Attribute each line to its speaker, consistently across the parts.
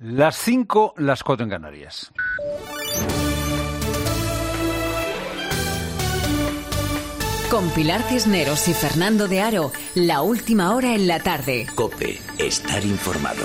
Speaker 1: Las 5, las 4 en Canarias.
Speaker 2: Con Pilar Cisneros y Fernando de Aro, la última hora en la tarde.
Speaker 3: COPE, estar informado.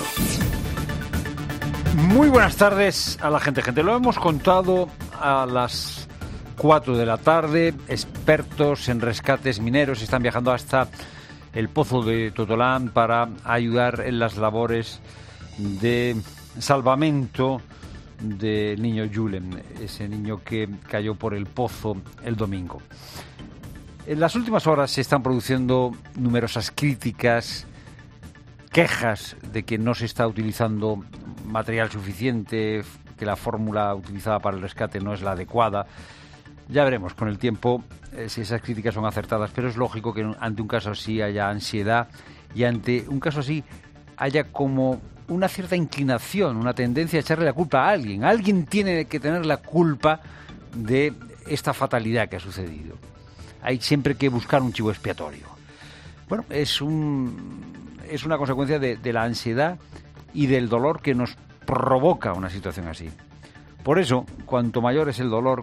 Speaker 1: Muy buenas tardes a la gente. Lo hemos contado a las 4 de la tarde. Expertos en rescates mineros están viajando hasta el pozo de Totolán para ayudar en las labores de salvamento del niño Julen, ese niño que cayó por el pozo el domingo. En las últimas horas se están produciendo numerosas críticas, quejas de que no se está utilizando material suficiente, que la fórmula utilizada para el rescate no es la adecuada. Ya veremos con el tiempo si esas críticas son acertadas, pero es lógico que ante un caso así haya ansiedad y ante un caso así haya como una cierta inclinación, una tendencia a echarle la culpa a alguien. Alguien tiene que tener la culpa de esta fatalidad que ha sucedido. Hay siempre que buscar un chivo expiatorio. Bueno, es una consecuencia de la ansiedad y del dolor que nos provoca una situación así. Por eso, cuanto mayor es el dolor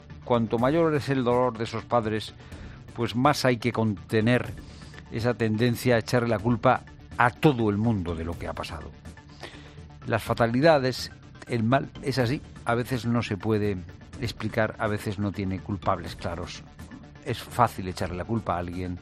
Speaker 1: de esos padres, pues más hay que contener esa tendencia a echarle la culpa a todo el mundo de lo que ha pasado. Las fatalidades, el mal es así, a veces no se puede explicar, a veces no tiene culpables claros. Es fácil echarle la culpa a alguien,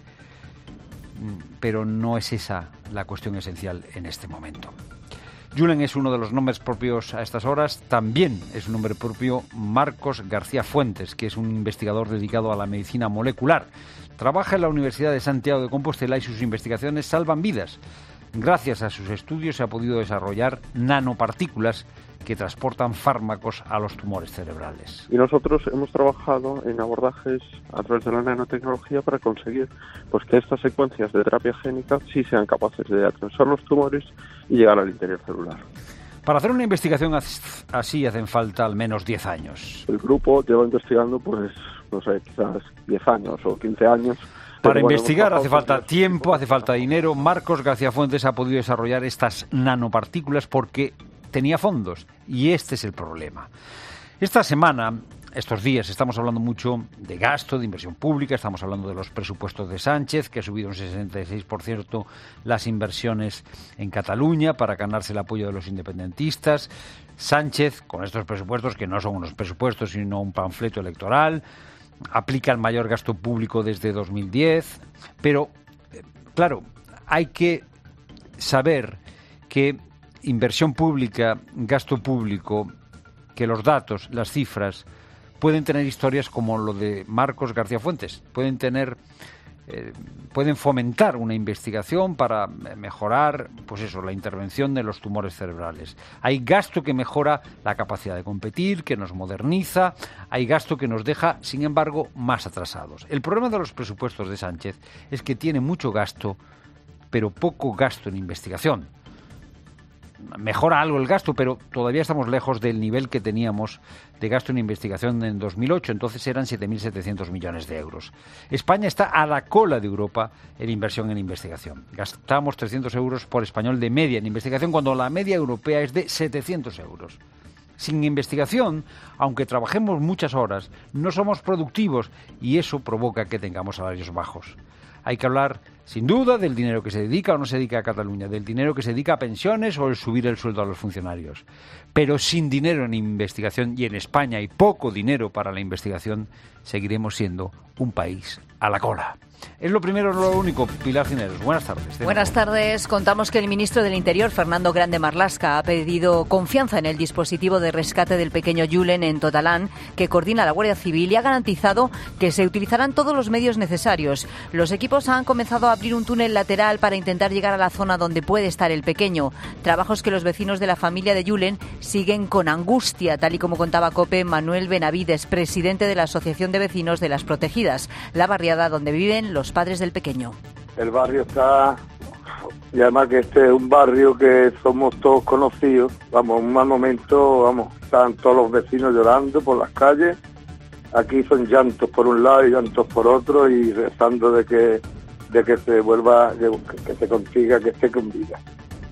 Speaker 1: pero no es esa la cuestión esencial en este momento. Julen es uno de los nombres propios a estas horas. También es un nombre propio Marcos García Fuentes, que es un investigador dedicado a la medicina molecular. Trabaja en la Universidad de Santiago de Compostela y sus investigaciones salvan vidas. Gracias a sus estudios se ha podido desarrollar nanopartículas que transportan fármacos a los tumores cerebrales.
Speaker 4: Y nosotros hemos trabajado en abordajes a través de la nanotecnología para conseguir pues que estas secuencias de terapia génica sí sean capaces de atravesar los tumores y llegar al interior celular.
Speaker 1: Para hacer una investigación así hacen falta al menos 10 años.
Speaker 4: El grupo lleva investigando, pues, no sé, quizás 10 años o 15 años.
Speaker 1: Para investigar hace falta tiempo, hace falta dinero. Marcos García Fuentes ha podido desarrollar estas nanopartículas porque tenía fondos, y este es el problema. Esta semana, estos días, estamos hablando mucho de gasto, de inversión pública, estamos hablando de los presupuestos de Sánchez, que ha subido un 66% las inversiones en Cataluña para ganarse el apoyo de los independentistas. Sánchez, con estos presupuestos, que no son unos presupuestos, sino un panfleto electoral, aplica el mayor gasto público desde 2010, pero, claro, hay que saber que inversión pública, gasto público, que los datos, las cifras, pueden tener historias como lo de Marcos García Fuentes, pueden fomentar una investigación para mejorar, pues eso, la intervención de los tumores cerebrales. Hay gasto que mejora la capacidad de competir, que nos moderniza, hay gasto que nos deja, sin embargo, más atrasados. El problema de los presupuestos de Sánchez es que tiene mucho gasto, pero poco gasto en investigación. Mejora algo el gasto, pero todavía estamos lejos del nivel que teníamos de gasto en investigación en 2008, entonces eran 7.700 millones de euros. España está a la cola de Europa en inversión en investigación. Gastamos 300 euros por español de media en investigación, cuando la media europea es de 700 euros. Sin investigación, aunque trabajemos muchas horas, no somos productivos y eso provoca que tengamos salarios bajos. Hay que hablar, sin duda, del dinero que se dedica o no se dedica a Cataluña, del dinero que se dedica a pensiones o el subir el sueldo a los funcionarios. Pero sin dinero en investigación, y en España hay poco dinero para la investigación, seguiremos siendo un país a la cola. Es lo primero, lo único. Pilar Cisneros, buenas tardes.
Speaker 5: Buenas tardes. Contamos que el ministro del Interior, Fernando Grande Marlaska, ha pedido confianza en el dispositivo de rescate del pequeño Julen en Totolán, que coordina la Guardia Civil, y ha garantizado que se utilizarán todos los medios necesarios. Los equipos han comenzado a abrir un túnel lateral para intentar llegar a la zona donde puede estar el pequeño. Trabajos que los vecinos de la familia de Julen siguen con angustia, tal y como contaba COPE Manuel Benavides, presidente de la Asociación de Vecinos de las Protegidas, la barriada donde viven los padres del pequeño.
Speaker 6: El barrio está, y además que este es un barrio que somos todos conocidos, un mal momento, están todos los vecinos llorando por las calles. Aquí son llantos por un lado y llantos por otro, y rezando de que se vuelva, que se consiga que esté con vida.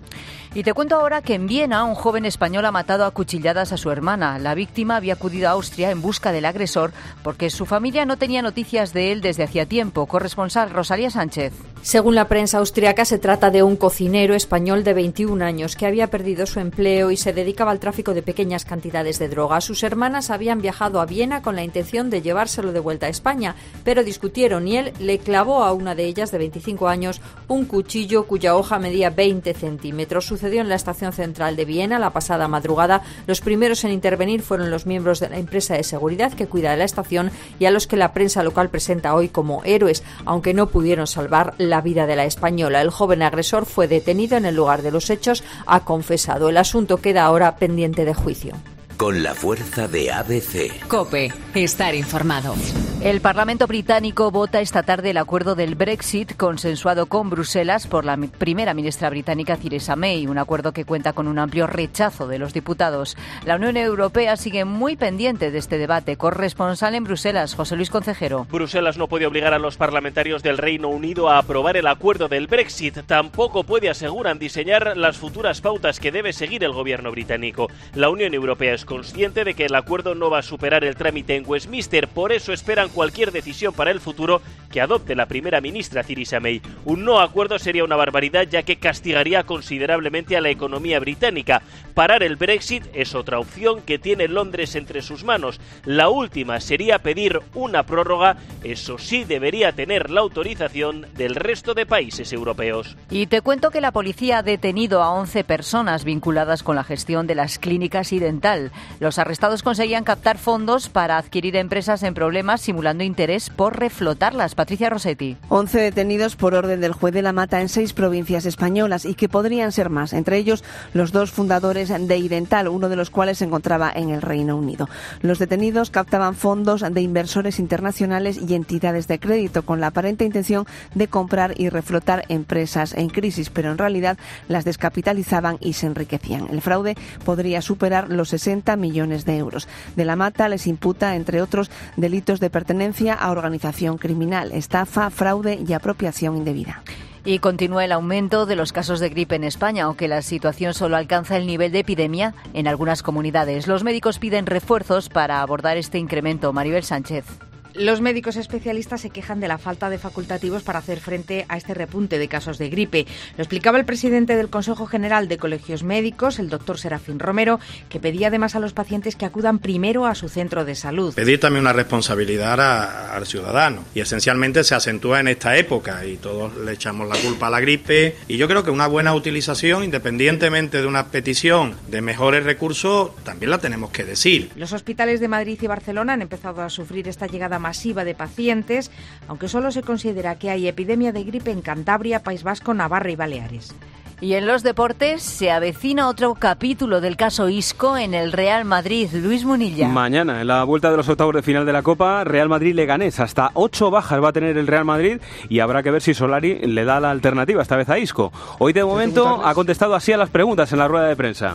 Speaker 5: Y te cuento ahora que en Viena un joven español ha matado a cuchilladas a su hermana. La víctima había acudido a Austria en busca del agresor porque su familia no tenía noticias de él desde hacía tiempo. Corresponsal Rosalía Sánchez.
Speaker 7: Según la prensa austriaca, se trata de un cocinero español de 21 años que había perdido su empleo y se dedicaba al tráfico de pequeñas cantidades de droga. Sus hermanas habían viajado a Viena con la intención de llevárselo de vuelta a España, pero discutieron y él le clavó a una de ellas, de 25 años, un cuchillo cuya hoja medía 20 centímetros. Sucedió en la estación central de Viena la pasada madrugada. Los primeros en intervenir fueron los miembros de la empresa de seguridad que cuida de la estación y a los que la prensa local presenta hoy como héroes, aunque no pudieron salvar la vida de la española. El joven agresor fue detenido en el lugar de los hechos, ha confesado. El asunto queda ahora pendiente de juicio.
Speaker 3: Con la fuerza de ABC.
Speaker 2: COPE. Estar informado.
Speaker 5: El Parlamento británico vota esta tarde el acuerdo del Brexit consensuado con Bruselas por la primera ministra británica Theresa May, un acuerdo que cuenta con un amplio rechazo de los diputados. La Unión Europea sigue muy pendiente de este debate. Corresponsal en Bruselas, José Luis Concejero.
Speaker 8: Bruselas no puede obligar a los parlamentarios del Reino Unido a aprobar el acuerdo del Brexit. Tampoco puede, aseguran, diseñar las futuras pautas que debe seguir el gobierno británico. La Unión Europea es consciente de que el acuerdo no va a superar el trámite en Westminster, por eso esperan cualquier decisión para el futuro que adopte la primera ministra Theresa May. Un no acuerdo sería una barbaridad, ya que castigaría considerablemente a la economía británica. Parar el Brexit es otra opción que tiene Londres entre sus manos. La última sería pedir una prórroga, eso sí debería tener la autorización del resto de países europeos.
Speaker 5: Y te cuento que la policía ha detenido a 11 personas vinculadas con la gestión de las clínicas y dental. Los arrestados conseguían captar fondos para adquirir empresas en problemas, simulando interés por reflotarlas. Patricia Rossetti.
Speaker 9: 11 detenidos por orden del juez de la Mata en 6 provincias españolas y que podrían ser más, entre ellos los 2 fundadores de Idental, uno de los cuales se encontraba en el Reino Unido. Los detenidos captaban fondos de inversores internacionales y entidades de crédito con la aparente intención de comprar y reflotar empresas en crisis, pero en realidad las descapitalizaban y se enriquecían. El fraude podría superar los 60 millones de euros. De la Mata les imputa, entre otros, delitos de pertenencia a organización criminal, estafa, fraude y apropiación indebida.
Speaker 5: Y continúa el aumento de los casos de gripe en España, aunque la situación solo alcanza el nivel de epidemia en algunas comunidades. Los médicos piden refuerzos para abordar este incremento. Maribel Sánchez.
Speaker 10: Los médicos especialistas se quejan de la falta de facultativos para hacer frente a este repunte de casos de gripe. Lo explicaba el presidente del Consejo General de Colegios Médicos, el doctor Serafín Romero, que pedía además a los pacientes que acudan primero a su centro de salud.
Speaker 11: Pedir también una responsabilidad al ciudadano, y esencialmente se acentúa en esta época y todos le echamos la culpa a la gripe, y yo creo que una buena utilización, independientemente de una petición de mejores recursos, también la tenemos que decir.
Speaker 10: Los hospitales de Madrid y Barcelona han empezado a sufrir esta llegada masiva de pacientes, aunque solo se considera que hay epidemia de gripe en Cantabria, País Vasco, Navarra y Baleares.
Speaker 5: Y en los deportes se avecina otro capítulo del caso Isco en el Real Madrid. Luis Munilla.
Speaker 12: Mañana, en la vuelta de los octavos de final de la Copa, Real Madrid-Leganés. Hasta 8 bajas va a tener el Real Madrid y habrá que ver si Solari le da la alternativa esta vez a Isco. Hoy de momento ha contestado así a las preguntas en la rueda de prensa.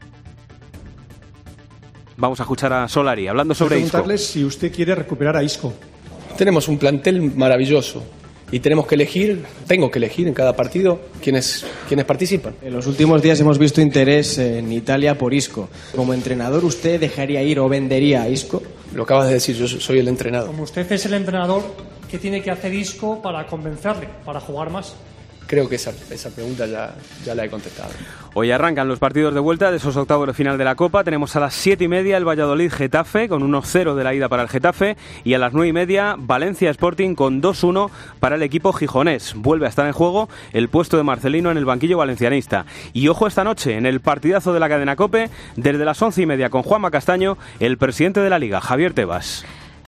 Speaker 12: Vamos a escuchar a Solari hablando sobre Isco.
Speaker 13: Preguntarles si usted quiere recuperar a Isco.
Speaker 14: Tenemos un plantel maravilloso y tengo que elegir en cada partido quienes participan.
Speaker 13: En los últimos días hemos visto interés en Italia por Isco. Como entrenador, ¿usted dejaría ir o vendería a Isco?
Speaker 14: Lo acabas de decir, yo soy el entrenador.
Speaker 15: Como usted es el entrenador, ¿qué tiene que hacer Isco para convencerle, para jugar más?
Speaker 14: Creo que esa pregunta ya la he contestado.
Speaker 12: Hoy arrancan los partidos de vuelta de esos octavos de final de la Copa. Tenemos a las 7:30 el Valladolid-Getafe con 1-0 de la ida para el Getafe, y a las 9:30 Valencia Sporting con 2-1 para el equipo gijonés. Vuelve a estar en juego el puesto de Marcelino en el banquillo valencianista. Y ojo esta noche en el partidazo de la cadena COPE, desde las 11:30 con Juanma Castaño, el presidente de la Liga, Javier Tebas.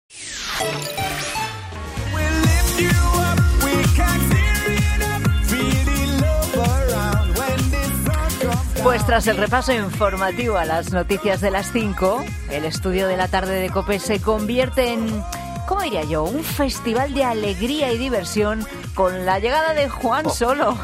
Speaker 5: Pues tras el repaso informativo a las noticias de las 5, el estudio de la tarde de COPE se convierte en, ¿cómo diría yo?, un festival de alegría y diversión con la llegada de Juan Solo.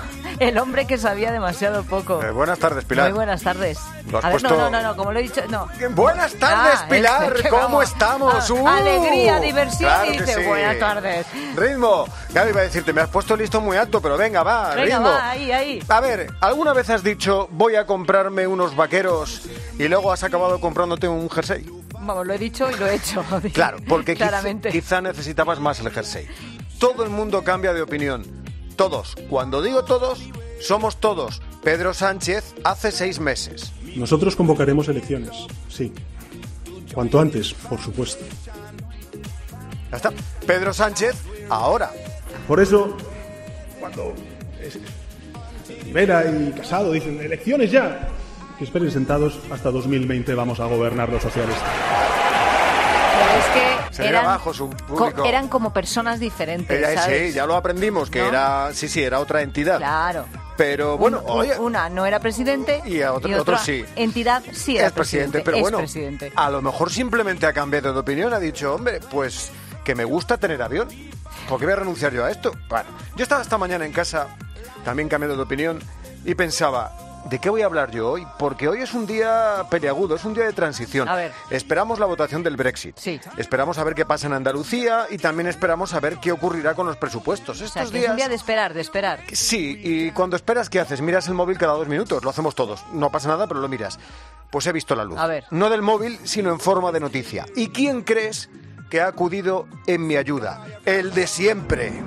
Speaker 5: El hombre que sabía demasiado poco.
Speaker 16: Buenas tardes, Pilar.
Speaker 5: Muy buenas tardes.
Speaker 16: Lo has
Speaker 5: A ver,
Speaker 16: puesto-
Speaker 5: no, como lo he dicho, no.
Speaker 16: Buenas tardes, Pilar.
Speaker 5: que
Speaker 16: ¿Cómo
Speaker 5: vamos.
Speaker 16: estamos?
Speaker 5: Alegría, diversión,
Speaker 16: claro
Speaker 5: y
Speaker 16: que
Speaker 5: dice,
Speaker 16: sí.
Speaker 5: buenas tardes.
Speaker 16: Ritmo. Gaby iba a decirte, me has puesto listo muy alto, pero venga, va,
Speaker 5: Venga,
Speaker 16: ritmo.
Speaker 5: va, ahí.
Speaker 16: A ver, ¿alguna vez has dicho, voy a comprarme unos vaqueros y luego has acabado comprándote un jersey?
Speaker 5: Vamos, lo he dicho y lo he hecho.
Speaker 16: Claro, porque
Speaker 5: claramente.
Speaker 16: quizá necesitabas más el jersey. Todo el mundo cambia de opinión. Todos. Cuando digo todos, somos todos. Pedro Sánchez hace 6 meses.
Speaker 17: Nosotros convocaremos elecciones, sí. Cuanto antes, por supuesto.
Speaker 16: Ya está. Pedro Sánchez, ahora.
Speaker 17: Por eso, cuando Rivera y Casado dicen elecciones ya, que esperen sentados, hasta 2020 vamos a gobernar los socialistas.
Speaker 5: Pero es que
Speaker 16: Se viene abajo su público.
Speaker 5: eran como personas diferentes, ¿sabes?
Speaker 16: Sí, ya lo aprendimos, que
Speaker 5: ¿No?
Speaker 16: era otra entidad.
Speaker 5: Claro.
Speaker 16: Pero bueno, oye,
Speaker 5: Una no era presidente
Speaker 16: y
Speaker 5: otra
Speaker 16: otro sí.
Speaker 5: entidad sí era
Speaker 16: es presidente, pero
Speaker 5: es
Speaker 16: bueno,
Speaker 5: presidente.
Speaker 16: a lo mejor simplemente ha cambiado de opinión, ha dicho, hombre, pues que me gusta tener avión. ¿Por qué voy a renunciar yo a esto? Bueno, yo estaba esta mañana en casa, también cambiando de opinión, y pensaba, ¿de qué voy a hablar yo hoy? Porque hoy es un día peleagudo, es un día de transición.
Speaker 5: A ver.
Speaker 16: Esperamos la votación del Brexit.
Speaker 5: Sí.
Speaker 16: Esperamos a ver qué pasa en Andalucía y también esperamos a ver qué ocurrirá con los presupuestos.
Speaker 5: O sea,
Speaker 16: Estos
Speaker 5: que es
Speaker 16: días...
Speaker 5: un día de esperar.
Speaker 16: Sí, y cuando esperas, ¿qué haces? Miras el móvil cada 2 minutos, lo hacemos todos. No pasa nada, pero lo miras. Pues he visto la luz.
Speaker 5: A ver.
Speaker 16: No del móvil, sino en forma de noticia. ¿Y quién crees que ha acudido en mi ayuda? El de siempre.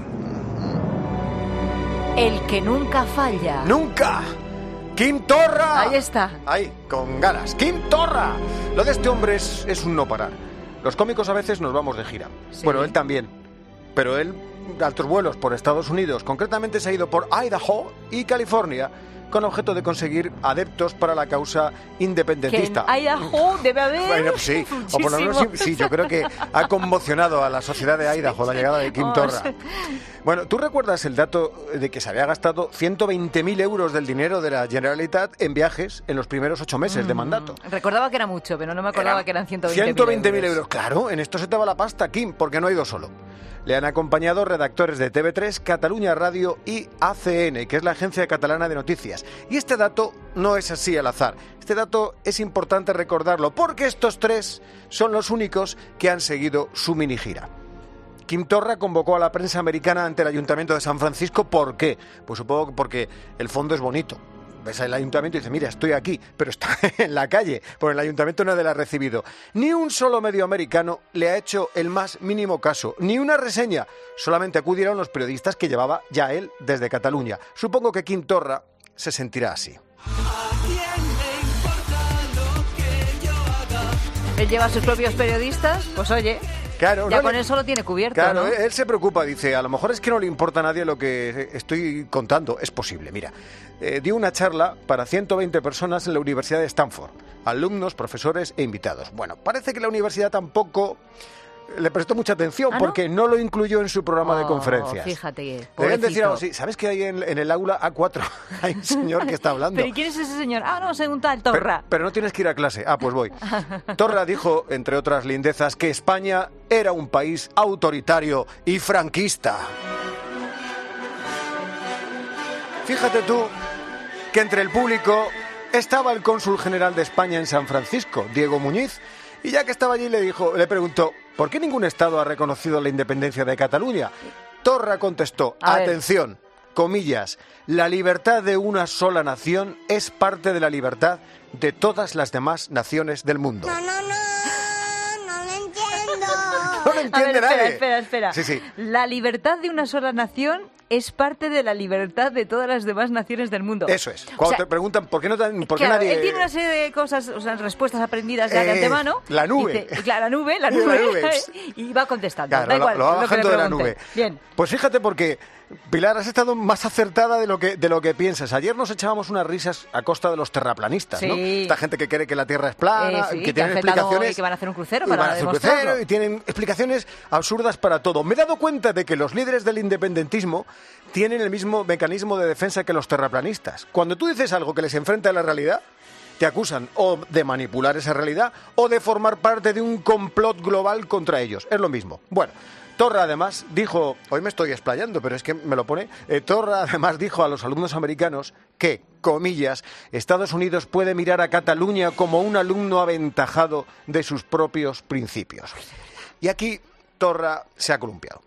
Speaker 5: El que nunca falla.
Speaker 16: ¡Nunca! ¡Kim Torra!
Speaker 5: Ahí está.
Speaker 16: Ahí, con ganas. ¡Kim Torra! Lo de este hombre es un no parar. Los cómicos a veces nos vamos de gira.
Speaker 5: Sí.
Speaker 16: Bueno, él también. Pero él, altos vuelos por Estados Unidos. Concretamente se ha ido por Idaho y California con objeto de conseguir adeptos para la causa independentista.
Speaker 5: Que en Idaho debe haber
Speaker 16: Bueno, sí, o por lo menos sí, yo creo que ha conmocionado a la sociedad de Idaho la llegada de Kim Torra. Bueno, ¿tú recuerdas el dato de que se había gastado 120.000 euros del dinero de la Generalitat en viajes en los primeros 8 meses de mandato?
Speaker 5: Recordaba que era mucho, pero no me acordaba que eran 120.000
Speaker 16: 120.000 euros. Claro, en esto se te va la pasta, Kim, porque no ha ido solo. Le han acompañado redactores de TV3, Catalunya Radio y ACN, que es la agencia catalana de noticias. Y este dato no es así al azar. Este dato es importante recordarlo, porque estos 3 son los únicos que han seguido su mini gira. Kim Torra convocó a la prensa americana ante el Ayuntamiento de San Francisco. ¿Por qué? Pues supongo que porque el fondo es bonito. Ves al ayuntamiento y dices, mira, estoy aquí, pero está en la calle, porque el ayuntamiento nadie la ha recibido. Ni un solo medio americano le ha hecho el más mínimo caso, ni una reseña. Solamente acudieron los periodistas que llevaba ya él desde Cataluña. Supongo que Kim Torra se sentirá así.
Speaker 5: Él lleva a sus propios periodistas, pues oye,
Speaker 16: Claro,
Speaker 5: ya
Speaker 16: no
Speaker 5: con
Speaker 16: le-
Speaker 5: eso lo tiene cubierto,
Speaker 16: Claro,
Speaker 5: ¿no?
Speaker 16: él se preocupa, dice, a lo mejor es que no le importa a nadie lo que estoy contando. Es posible, mira. Dio una charla para 120 personas en la Universidad de Stanford, alumnos, profesores e invitados. Bueno, parece que la universidad tampoco le prestó mucha atención
Speaker 5: ¿Ah, no?
Speaker 16: porque no lo incluyó en su programa de
Speaker 5: Oh,
Speaker 16: conferencias.
Speaker 5: Fíjate,
Speaker 16: Deben
Speaker 5: pobrecito.
Speaker 16: decir algo así. ¿Sabes que hay en el aula A4 hay un señor que está hablando?
Speaker 5: ¿Pero y quién es ese señor? Ah, no, según tal, Torra.
Speaker 16: Pero no tienes que ir a clase. Ah, pues voy. Torra dijo, entre otras lindezas, que España era un país autoritario y franquista. Fíjate tú que entre el público estaba el cónsul general de España en San Francisco, Diego Muñiz, y ya que estaba allí le preguntó, ¿por qué ningún Estado ha reconocido la independencia de Cataluña? Torra contestó,
Speaker 5: A ver.
Speaker 16: atención, comillas, la libertad de una sola nación es parte de la libertad de todas las demás naciones del mundo. No lo
Speaker 5: A
Speaker 16: entiende
Speaker 5: ver,
Speaker 16: nadie.
Speaker 5: espera.
Speaker 16: Sí, sí.
Speaker 5: La libertad de una sola nación es parte de la libertad de todas las demás naciones del mundo.
Speaker 16: Eso es. Cuando
Speaker 5: O sea,
Speaker 16: te preguntan por qué no por qué
Speaker 5: claro,
Speaker 16: nadie...
Speaker 5: él tiene una serie de cosas, o sea, respuestas aprendidas ya de
Speaker 16: Eh,
Speaker 5: antemano.
Speaker 16: la nube.
Speaker 5: Dice, claro, la nube.
Speaker 16: La nube.
Speaker 5: Y va contestando.
Speaker 16: Claro,
Speaker 5: da igual,
Speaker 16: lo va
Speaker 5: lo que le
Speaker 16: bajando de la
Speaker 5: pregunten.
Speaker 16: nube.
Speaker 5: Bien.
Speaker 16: Pues fíjate porque, Pilar, has estado más acertada de lo que piensas. Ayer nos echábamos unas risas a costa de los terraplanistas, ¿no?
Speaker 5: Sí.
Speaker 16: Esta gente que cree que la Tierra es plana,
Speaker 5: Sí,
Speaker 16: que tienen
Speaker 5: han fetado
Speaker 16: explicaciones...
Speaker 5: y que van a hacer un crucero
Speaker 16: y
Speaker 5: para
Speaker 16: van a hacer un
Speaker 5: demostrarlo.
Speaker 16: crucero y tienen explicaciones absurdas para todo. Me he dado cuenta de que los líderes del independentismo tienen el mismo mecanismo de defensa que los terraplanistas. Cuando tú dices algo que les enfrenta a la realidad, te acusan o de manipular esa realidad o de formar parte de un complot global contra ellos. Es lo mismo. Bueno, Torra además dijo, hoy me estoy explayando, pero es que me lo pone, Torra además dijo a los alumnos americanos que, comillas, Estados Unidos puede mirar a Cataluña como un alumno aventajado de sus propios principios. Y aquí Torra se ha columpiado.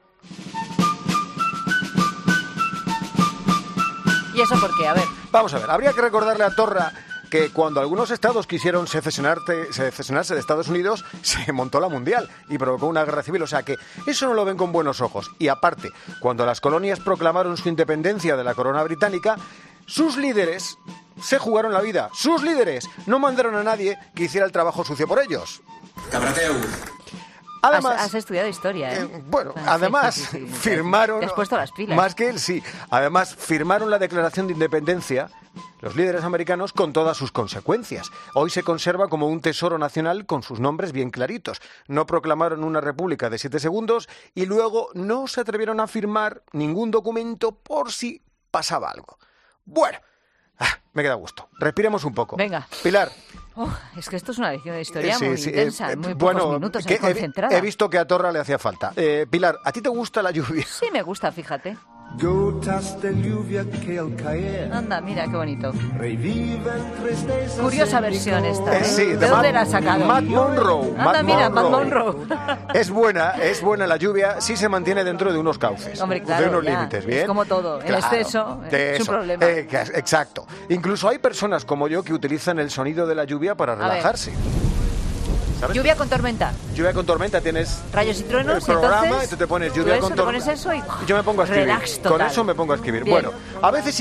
Speaker 5: ¿Y eso por qué? A ver.
Speaker 16: Vamos a ver, habría que recordarle a Torra que cuando algunos estados quisieron secesionarse de Estados Unidos, se montó la mundial y provocó una guerra civil. O sea que eso no lo ven con buenos ojos. Y aparte, cuando las colonias proclamaron su independencia de la corona británica, sus líderes se jugaron la vida. Sus líderes no mandaron a nadie que hiciera el trabajo sucio por ellos.
Speaker 18: Cabrateu.
Speaker 5: Además, has estudiado historia, ¿eh?
Speaker 16: Bueno, además sí. Firmaron...
Speaker 5: Te has puesto las pilas.
Speaker 16: Más que él, sí. Además, firmaron la Declaración de Independencia, los líderes americanos, con todas sus consecuencias. Hoy se conserva como un tesoro nacional con sus nombres bien claritos. No proclamaron una república de 7 segundos y luego no se atrevieron a firmar ningún documento por si pasaba algo. Bueno, me queda a gusto. Respiremos un poco.
Speaker 5: Venga.
Speaker 16: Pilar.
Speaker 5: Es que esto es una lección de historia muy intensa, muy pocos minutos, concentrada.
Speaker 16: He visto que a Torra le hacía falta. Pilar, ¿a ti te gusta la lluvia?
Speaker 5: Sí, me gusta, fíjate.
Speaker 19: Gotas de lluvia que al caer.
Speaker 5: Anda, mira, qué bonito. Curiosa versión esta, ¿eh?
Speaker 16: Sí,
Speaker 5: ¿De dónde la has sacado?
Speaker 16: Matt Monro.
Speaker 5: Anda, mira, Matt Monro.
Speaker 16: Es buena la lluvia si se mantiene dentro de unos cauces.
Speaker 5: Hombre, claro,
Speaker 16: de unos límites, ¿bien?
Speaker 5: Es como todo, el exceso es un problema.
Speaker 16: Exacto. Incluso hay personas como yo que utilizan el sonido de la lluvia para relajarse.
Speaker 5: ¿Sabes? Lluvia con tormenta.
Speaker 16: Lluvia con tormenta, tienes
Speaker 5: rayos y truenos,
Speaker 16: el programa,
Speaker 5: entonces,
Speaker 16: y tú te pones lluvia con tormenta.
Speaker 5: Pones eso y
Speaker 16: yo me pongo a escribir.
Speaker 5: Relax total.
Speaker 16: Con eso me pongo a escribir.
Speaker 5: Bien.
Speaker 16: Bueno, a veces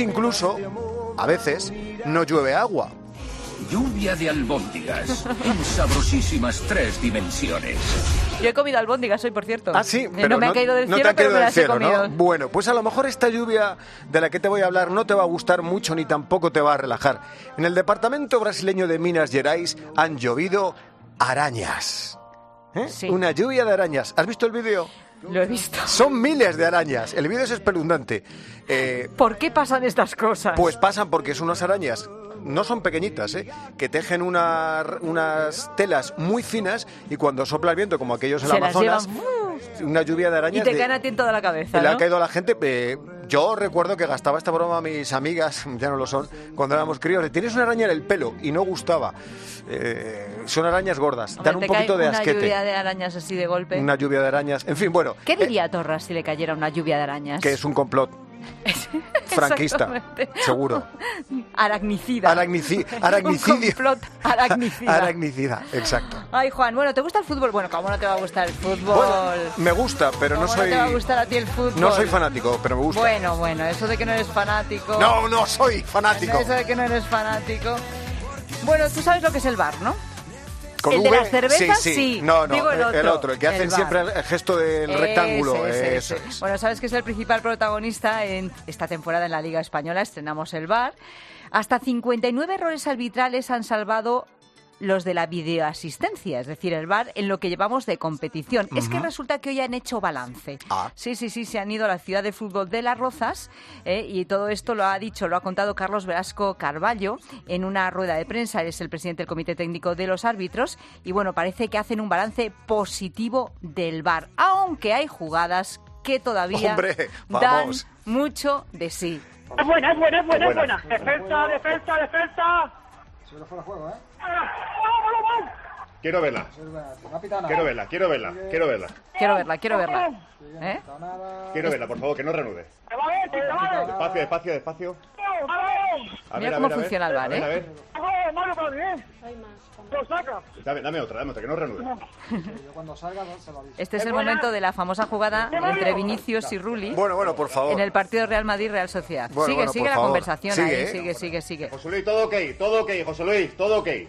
Speaker 16: no llueve agua.
Speaker 18: Lluvia de albóndigas en sabrosísimas 3 dimensiones.
Speaker 5: Yo he comido albóndigas hoy, por cierto.
Speaker 16: Ah, sí, pero
Speaker 5: no me ha caído del cielo, pero me las he comido.
Speaker 16: ¿No? Bueno, pues a lo mejor esta lluvia de la que te voy a hablar no te va a gustar mucho ni tampoco te va a relajar. En el departamento brasileño de Minas Gerais han llovido arañas. Sí. Una lluvia de arañas. ¿Has visto el vídeo?
Speaker 5: Lo he visto.
Speaker 16: Son miles de arañas. El vídeo es espeluznante.
Speaker 5: ¿Por qué pasan estas cosas?
Speaker 16: Pues pasan porque son unas arañas, no son pequeñitas, que tejen unas telas muy finas y cuando sopla el viento, como aquellos en el Amazonas, una lluvia de arañas.
Speaker 5: Y te caen a ti en toda la cabeza,
Speaker 16: le
Speaker 5: ¿no?
Speaker 16: ha caído a la gente. Yo recuerdo que gastaba esta broma a mis amigas, ya no lo son, cuando éramos críos. Tienes una araña en el pelo y no gustaba. Son arañas gordas,
Speaker 5: hombre,
Speaker 16: dan un poquito de asquete.
Speaker 5: Una lluvia de arañas así de golpe.
Speaker 16: Una lluvia de arañas. En fin, bueno.
Speaker 5: ¿Qué diría Torra si le cayera una lluvia de arañas?
Speaker 16: Que es un complot. Franquista, seguro.
Speaker 5: Aracnicida.
Speaker 16: Aracnicidio.
Speaker 5: Un complot aracnicida.
Speaker 16: Aracnicida, exacto.
Speaker 5: Ay, Juan, bueno, ¿te gusta el fútbol? Bueno, ¿cómo no te va a gustar el fútbol?
Speaker 16: Bueno, me gusta, pero no soy...
Speaker 5: ¿Cómo no te va a gustar a ti el fútbol?
Speaker 16: No soy fanático, pero me gusta.
Speaker 5: Bueno, eso de que no eres fanático...
Speaker 16: No soy fanático.
Speaker 5: Eso de que no eres fanático... Bueno, tú sabes lo que es el bar, ¿no? ¿El
Speaker 16: V?
Speaker 5: de las cervezas?
Speaker 16: Sí. No,
Speaker 5: digo
Speaker 16: el otro, el que hacen siempre el gesto del rectángulo. Eso es.
Speaker 5: Bueno, sabes que es el principal protagonista en esta temporada en la Liga Española. Estrenamos el VAR. Hasta 59 errores arbitrales han salvado los de la videoasistencia, es decir, el VAR, en lo que llevamos de competición. Es que resulta que hoy han hecho balance. Sí, se han ido a la ciudad de fútbol de Las Rozas y todo esto lo ha contado Carlos Velasco Carballo en una rueda de prensa. Él es el presidente del Comité Técnico de los Árbitros y bueno, parece que hacen un balance positivo del VAR, aunque hay jugadas que todavía dan mucho de sí.
Speaker 20: Es buena. Defensa.
Speaker 21: Se lo fuera juego,
Speaker 20: Quiero verla. Quiero verla, por favor, que no reanude. Despacio.
Speaker 5: Mira cómo funciona el VAR,
Speaker 20: A ver. Dame otra, que no reanude.
Speaker 5: Este es el momento de la famosa jugada entre Vinicius y Rulli.
Speaker 16: Bueno, por favor.
Speaker 5: En el partido Real Madrid-Real Sociedad. Sigue la conversación ahí, sigue.
Speaker 20: José Luis, todo ok, José Luis, todo ok.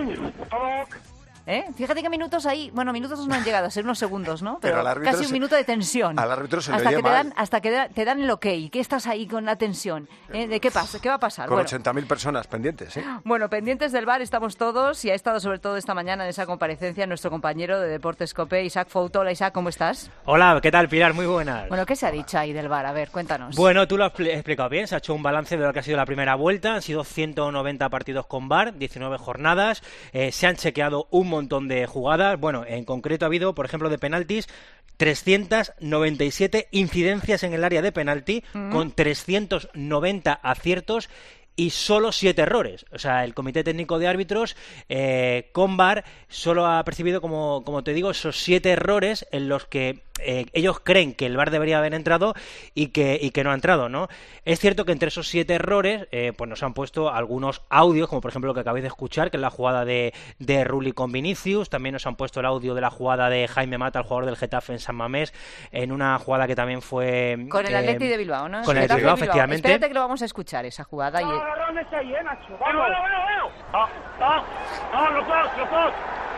Speaker 5: Fíjate que minutos ahí, minutos no han llegado a ser unos segundos, ¿no?
Speaker 16: Pero
Speaker 5: casi un minuto de tensión.
Speaker 16: Al árbitro se le oye mal.
Speaker 5: Hasta que te dan el ok. ¿Qué estás ahí con la tensión? ¿De qué pasa? ¿Qué va a pasar?
Speaker 16: Con 80.000 personas pendientes,
Speaker 5: Bueno, pendientes del VAR estamos todos y ha estado sobre todo esta mañana en esa comparecencia nuestro compañero de Deportes COPE, Isaac Fouto. Hola, Isaac, ¿cómo estás?
Speaker 22: Hola, ¿qué tal, Pilar? Muy buenas.
Speaker 5: Bueno, ¿qué se ha dicho ahí del VAR? A ver, cuéntanos.
Speaker 22: Bueno, tú lo has explicado bien. Se ha hecho un balance de lo que ha sido la primera vuelta. Han sido 190 partidos con VAR, 19 jornadas. Se han chequeado un montón de jugadas. Bueno, en concreto ha habido, por ejemplo, de penaltis, 397 incidencias en el área de penalti, con 390 aciertos y solo 7 errores. O sea, el Comité Técnico de Árbitros con VAR solo ha percibido, como te digo, esos 7 errores en los que ellos creen que el VAR debería haber entrado y que no ha entrado, ¿no? Es cierto que entre esos 7 errores pues nos han puesto algunos audios, como por ejemplo lo que acabáis de escuchar, que es la jugada de Rulli con Vinicius. También nos han puesto el audio de la jugada de Jaime Mata, el jugador del Getafe en San Mamés, en una jugada que también fue...
Speaker 5: Con el Atleti de Bilbao, ¿no?
Speaker 22: Con el Atleti de Bilbao, efectivamente.
Speaker 5: Espérate que lo vamos a escuchar, esa jugada. Y...
Speaker 4: agarrones ahí, Nacho. Vamos. No, los dos.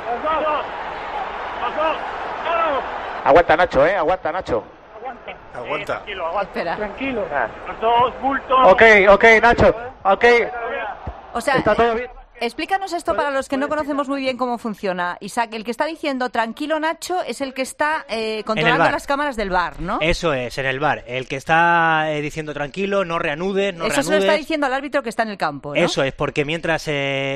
Speaker 20: Aguanta, Nacho, aguanta, Nacho.
Speaker 16: Aguanta.
Speaker 4: Tranquilo. Los dos bultos.
Speaker 20: Ok, Nacho. Ok.
Speaker 5: O sea,
Speaker 20: está todo bien.
Speaker 5: Explícanos esto para los que no conocemos muy bien cómo funciona. Isaac, el que está diciendo tranquilo Nacho es el que está controlando las cámaras del VAR, ¿no?
Speaker 22: Eso es, en el VAR. El que está diciendo tranquilo, no reanudes, no reanudes.
Speaker 5: Eso se lo está diciendo al árbitro que está en el campo, ¿no?
Speaker 22: Eso es, porque mientras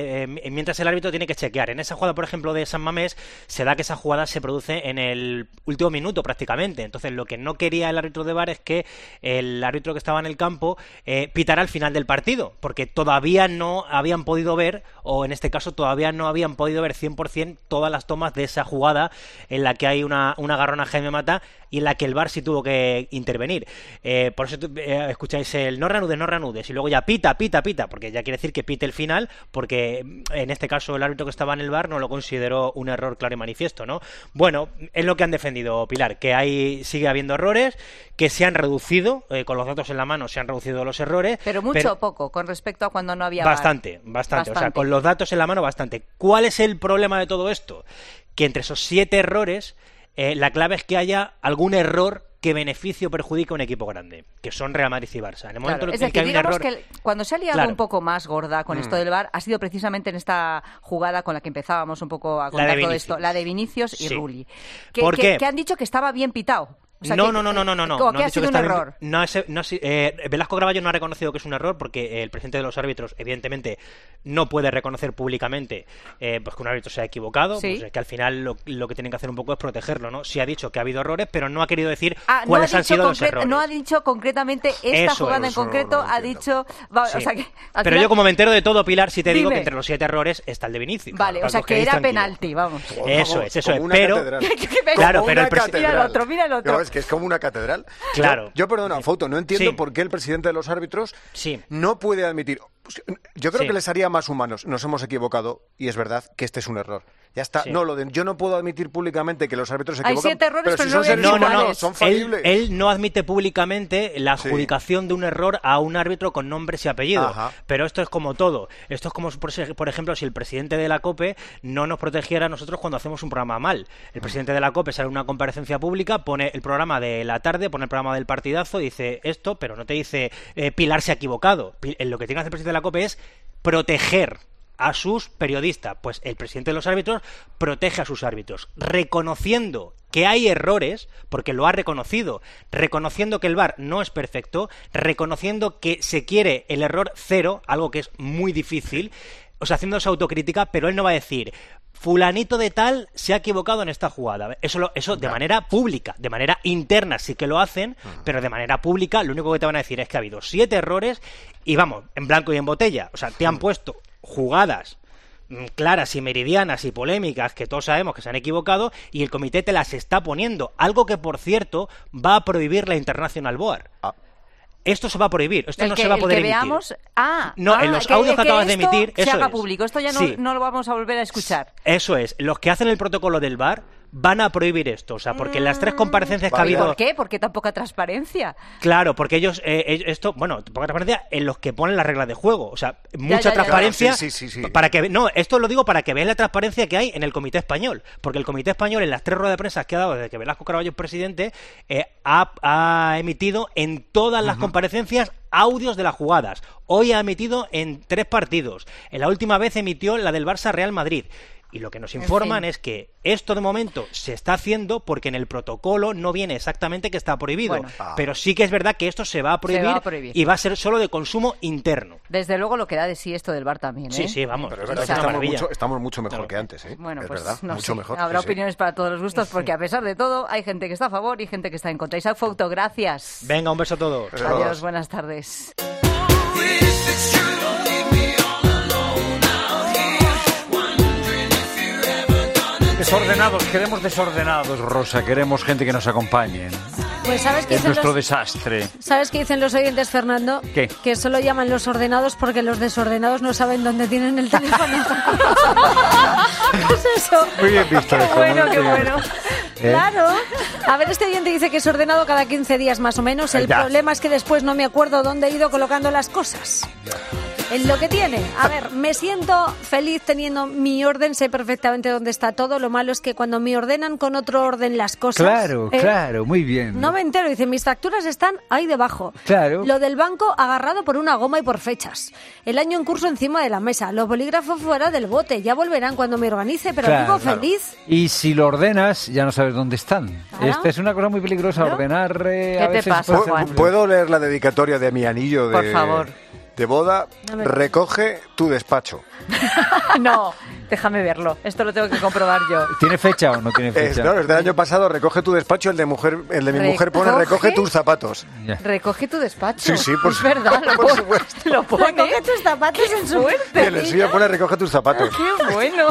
Speaker 22: el árbitro tiene que chequear. En esa jugada, por ejemplo, de San Mamés, se da que esa jugada se produce en el último minuto prácticamente. Entonces, lo que no quería el árbitro de VAR es que el árbitro que estaba en el campo pitara al final del partido, porque todavía no habían podido ver, o en este caso todavía no habían podido ver 100% todas las tomas de esa jugada en la que hay una agarrón a Jaime Mata y en la que el VAR sí tuvo que intervenir. Por eso escucháis el no reanudes y luego ya pita, porque ya quiere decir que pite el final, porque en este caso el árbitro que estaba en el VAR no lo consideró un error claro y manifiesto, ¿no? Bueno, es lo que han defendido, Pilar, que sigue habiendo errores, que se han reducido, con los datos en la mano se han reducido los errores.
Speaker 5: Pero mucho o poco, con respecto a cuando no había
Speaker 22: Bastante. O sea, con los datos en la mano, bastante. ¿Cuál es el problema de todo esto? Que entre esos 7 errores, la clave es que haya algún error que beneficie o perjudique a un equipo grande, que son Real Madrid y Barça. En el momento
Speaker 5: es
Speaker 22: en
Speaker 5: decir,
Speaker 22: que hay un error...
Speaker 5: que cuando se ha liado un poco más gorda con esto del VAR, ha sido precisamente en esta jugada con la que empezábamos un poco a contar todo esto, la de Vinicius y Rulli.
Speaker 22: ¿Por qué?
Speaker 5: Que han dicho que estaba bien pitado. O sea,
Speaker 22: no.
Speaker 5: ¿Que ha sido un error?
Speaker 22: Velasco Caraballo no ha reconocido que es un error porque el presidente de los árbitros, evidentemente, no puede reconocer públicamente pues que un árbitro se ha equivocado.
Speaker 5: ¿Sí?
Speaker 22: Pues es que al final lo que tienen que hacer un poco es protegerlo, ¿no? Sí ha dicho que ha habido errores, pero no ha querido decir cuáles han sido los errores.
Speaker 5: No ha dicho concretamente esta jugada en concreto, ha dicho...
Speaker 22: O sea que, pero yo, como me entero de todo, Pilar, sí te digo que entre los 7 errores está el de Vinicius.
Speaker 5: Vale, o sea que era penalti, vamos.
Speaker 22: Eso es.
Speaker 16: Pero...
Speaker 22: Claro, pero
Speaker 5: mira el otro.
Speaker 16: No, es que es como una catedral.
Speaker 22: Claro.
Speaker 16: Yo perdona, Fouto, no entiendo por qué el presidente de los árbitros no puede admitir... Yo creo que les haría más humanos. Nos hemos equivocado y es verdad que este es un error. Ya está. No, yo no puedo admitir públicamente que los árbitros se equivocan.
Speaker 5: Hay 7 errores,
Speaker 16: pero si son seres humanos, son falibles.
Speaker 22: Él no admite públicamente la adjudicación de un error a un árbitro con nombres y apellidos.
Speaker 16: Ajá.
Speaker 22: Pero esto es como todo. Esto es como, por ejemplo, si el presidente de la COPE no nos protegiera a nosotros cuando hacemos un programa mal. El presidente de la COPE sale en una comparecencia pública, pone el programa de la tarde, pone el programa del partidazo, dice esto, pero no te dice Pilar se ha equivocado. Lo que tiene que hacer el presidente de la COPE es proteger a sus periodistas. Pues el presidente de los árbitros protege a sus árbitros, reconociendo que hay errores, porque lo ha reconocido, reconociendo que el VAR no es perfecto, reconociendo que se quiere el error cero, algo que es muy difícil, o sea, haciendo esa autocrítica, pero él no va a decir fulanito de tal se ha equivocado en esta jugada. Eso de manera pública, de manera interna sí que lo hacen, pero de manera pública lo único que te van a decir es que ha habido 7 errores y vamos, en blanco y en botella. O sea, te han puesto jugadas claras y meridianas y polémicas que todos sabemos que se han equivocado y el comité te las está poniendo. Algo que, por cierto, va a prohibir la International Board. Esto se va a prohibir, esto no se va a poder emitir.
Speaker 5: Veamos,
Speaker 22: en los audios que acabas de emitir,
Speaker 5: se haga público. Esto ya no lo vamos a volver a escuchar.
Speaker 22: Eso es. Los que hacen el protocolo del VAR van a prohibir esto, o sea, porque en las 3 comparecencias que ha habido...
Speaker 5: ¿Por qué? ¿Por qué tan poca transparencia?
Speaker 22: Claro, porque ellos, poca transparencia en los que ponen las reglas de juego, o sea, mucha transparencia...
Speaker 16: Sí.
Speaker 22: Para que, no, esto lo digo para que vean la transparencia que hay en el Comité Español, porque el Comité Español, en las 3 ruedas de prensa que ha dado desde que Velasco Caraballo es presidente, ha emitido en todas las comparecencias audios de las jugadas. Hoy ha emitido en 3 partidos. En la última vez emitió la del Barça Real Madrid. Y lo que nos informan es que esto de momento se está haciendo porque en el protocolo no viene exactamente que está prohibido. Bueno, pero sí que es verdad que esto se va a prohibir y va a ser solo de consumo interno.
Speaker 5: Desde luego lo que da de sí esto del bar también, ¿eh?
Speaker 22: Sí, sí, vamos.
Speaker 16: Pero es verdad que estamos mucho mejor que antes, ¿eh?
Speaker 5: Bueno,
Speaker 16: es
Speaker 5: pues
Speaker 16: verdad,
Speaker 5: no
Speaker 16: mucho
Speaker 5: sé.
Speaker 16: mejor.
Speaker 5: Habrá opiniones para todos los gustos porque a pesar de todo hay gente que está a favor y gente que está en contra. Isaac Fouto, gracias.
Speaker 22: Venga, un beso a todos.
Speaker 5: Adiós, buenas tardes.
Speaker 1: Desordenados, queremos desordenados, Rosa, queremos gente que nos acompañe.
Speaker 7: Pues ¿sabes qué
Speaker 1: es
Speaker 7: dicen
Speaker 1: nuestro desastre.
Speaker 7: ¿Sabes qué dicen los oyentes, Fernando?
Speaker 1: ¿Qué?
Speaker 7: Que solo llaman los ordenados porque los desordenados no saben dónde tienen el teléfono. ¿Qué es eso?
Speaker 1: Muy bien visto.
Speaker 7: Qué bueno, qué bueno.
Speaker 1: ¿Eh?
Speaker 7: Claro. A ver, este oyente dice que es ordenado cada 15 días más o menos. El problema es que después no me acuerdo dónde he ido colocando las cosas. En lo que tiene. A ver, me siento feliz teniendo mi orden, sé perfectamente dónde está todo. Lo malo es que cuando me ordenan con otro orden las cosas...
Speaker 1: Claro, muy bien.
Speaker 7: No me entero. Dice, mis facturas están ahí debajo.
Speaker 1: Claro.
Speaker 7: Lo del banco agarrado por una goma y por fechas. El año en curso encima de la mesa. Los bolígrafos fuera del bote. Ya volverán cuando me organice, pero vivo feliz.
Speaker 1: Y si lo ordenas, ya no sabes dónde están.
Speaker 7: Claro.
Speaker 1: Esta es una cosa muy peligrosa, ordenar a veces.
Speaker 5: te pasa,
Speaker 1: Juan?
Speaker 16: ¿Puedo leer la dedicatoria de mi anillo
Speaker 5: Por favor.
Speaker 16: de boda? Recoge tu despacho.
Speaker 5: No, déjame verlo. Esto lo tengo que comprobar yo.
Speaker 1: ¿Tiene fecha o no tiene fecha?
Speaker 16: No, es del año pasado. Recoge tu despacho. El de mi mujer pone recoge tus zapatos.
Speaker 5: Recoge tu despacho.
Speaker 16: Sí, por
Speaker 5: es verdad.
Speaker 16: por supuesto.
Speaker 5: Lo pone.
Speaker 7: Recoge tus zapatos en su
Speaker 5: fuerte.
Speaker 16: Y en el suyo pone recoge tus zapatos.
Speaker 5: Qué bueno.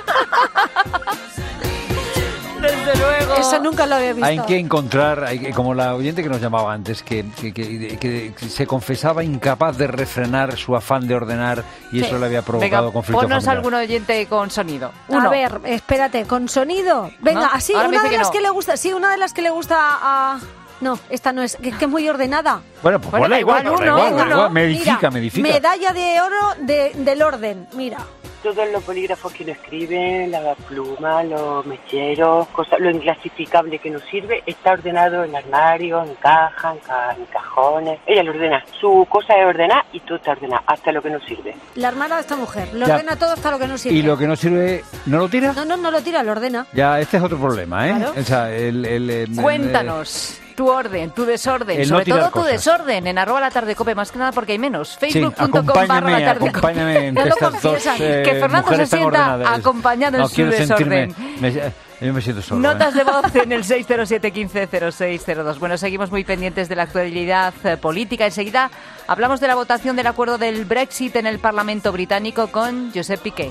Speaker 5: Desde luego.
Speaker 7: Eso nunca lo había visto.
Speaker 1: Hay que encontrar, como la oyente que nos llamaba antes, que se confesaba incapaz de refrenar su afán de ordenar y eso le había provocado conflicto
Speaker 5: Ponnos
Speaker 1: familiar.
Speaker 5: algún oyente con sonido.
Speaker 7: A ver, espérate, con sonido. Venga,
Speaker 5: ¿No?
Speaker 7: así,
Speaker 5: Ahora
Speaker 7: una
Speaker 5: me
Speaker 7: de
Speaker 5: dice
Speaker 7: las
Speaker 5: que
Speaker 7: que le gusta. Sí, una de las que le gusta a... No, esta no es, que es muy ordenada.
Speaker 1: Bueno, pues ponla igual, me edifica.
Speaker 7: Medalla de oro del orden, mira.
Speaker 21: Todos los bolígrafos que no escriben, la pluma, los mecheros, lo inclasificable que nos sirve, está ordenado en armario, en caja, en cajones. Ella lo ordena. Su cosa es ordenar y tú te ordenas hasta lo que nos sirve.
Speaker 7: La hermana de esta mujer lo ordena todo hasta lo que no sirve.
Speaker 1: ¿Y lo que no sirve, no lo tira?
Speaker 7: No lo tira, lo ordena.
Speaker 1: Ya, este es otro problema, ¿eh?
Speaker 7: Claro.
Speaker 1: O sea,
Speaker 5: Cuéntanos. Tu orden, tu desorden, sobre todo tu desorden en @latardecope, más que nada porque hay menos. Facebook.com/latardecope.
Speaker 1: Acompáñame en
Speaker 5: No lo
Speaker 1: estas dos
Speaker 5: confiesan, que Fernando se sienta acompañado en su desorden.
Speaker 1: Yo me siento solo.
Speaker 5: Notas de voz en el 607 15 0602. Bueno, seguimos muy pendientes de la actualidad política. Enseguida hablamos de la votación del acuerdo del Brexit en el Parlamento británico con Josep Piqué.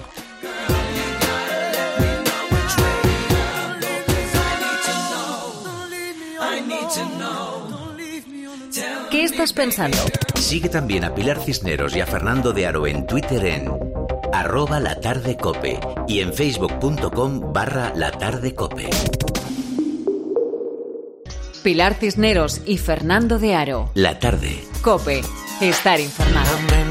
Speaker 5: ¿Qué estás pensando?
Speaker 3: Sigue también a Pilar Cisneros y a Fernando de Aro en Twitter en @latardecope y en facebook.com/latardecope.
Speaker 2: Pilar Cisneros y Fernando de Aro.
Speaker 3: La tarde.
Speaker 2: Cope. Estar informado.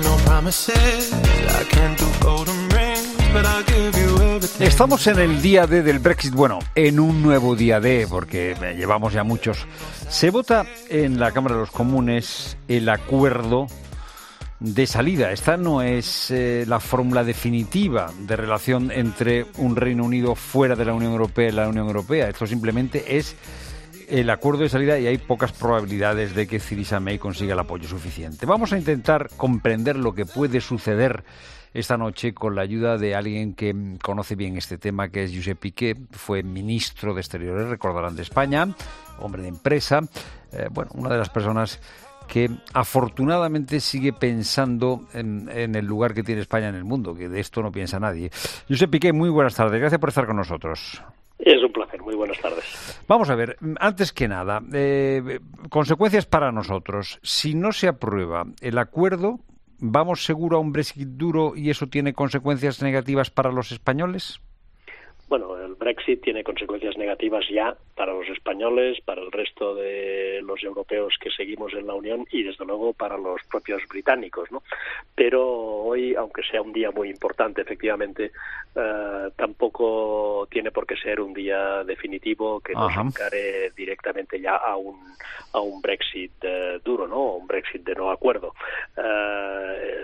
Speaker 1: Estamos en el día D del Brexit, bueno, en un nuevo día D, porque llevamos ya muchos. Se vota en la Cámara de los Comunes el acuerdo de salida. Esta no es la fórmula definitiva de relación entre un Reino Unido fuera de la Unión Europea y la Unión Europea. Esto simplemente es el acuerdo de salida y hay pocas probabilidades de que Theresa May consiga el apoyo suficiente. Vamos a intentar comprender lo que puede suceder esta noche con la ayuda de alguien que conoce bien este tema, que es Josep Piqué. Fue ministro de Exteriores, recordarán, de España, hombre de empresa, una de las personas que afortunadamente sigue pensando en el lugar que tiene España en el mundo, que de esto no piensa nadie. Josep Piqué, muy buenas tardes, gracias por estar con nosotros.
Speaker 23: Es un placer, muy buenas tardes.
Speaker 1: Vamos a ver, antes que nada, consecuencias para nosotros. Si no se aprueba el acuerdo, ¿vamos seguro a un Brexit duro y eso tiene consecuencias negativas para los españoles?
Speaker 23: Bueno, el Brexit tiene consecuencias negativas ya para los españoles, para el resto de los europeos que seguimos en la Unión y, desde luego, para los propios británicos, ¿no? Pero hoy, aunque sea un día muy importante, efectivamente, tampoco tiene por qué ser un día definitivo que nos encare directamente ya a un Brexit duro, ¿no? Un Brexit de no acuerdo.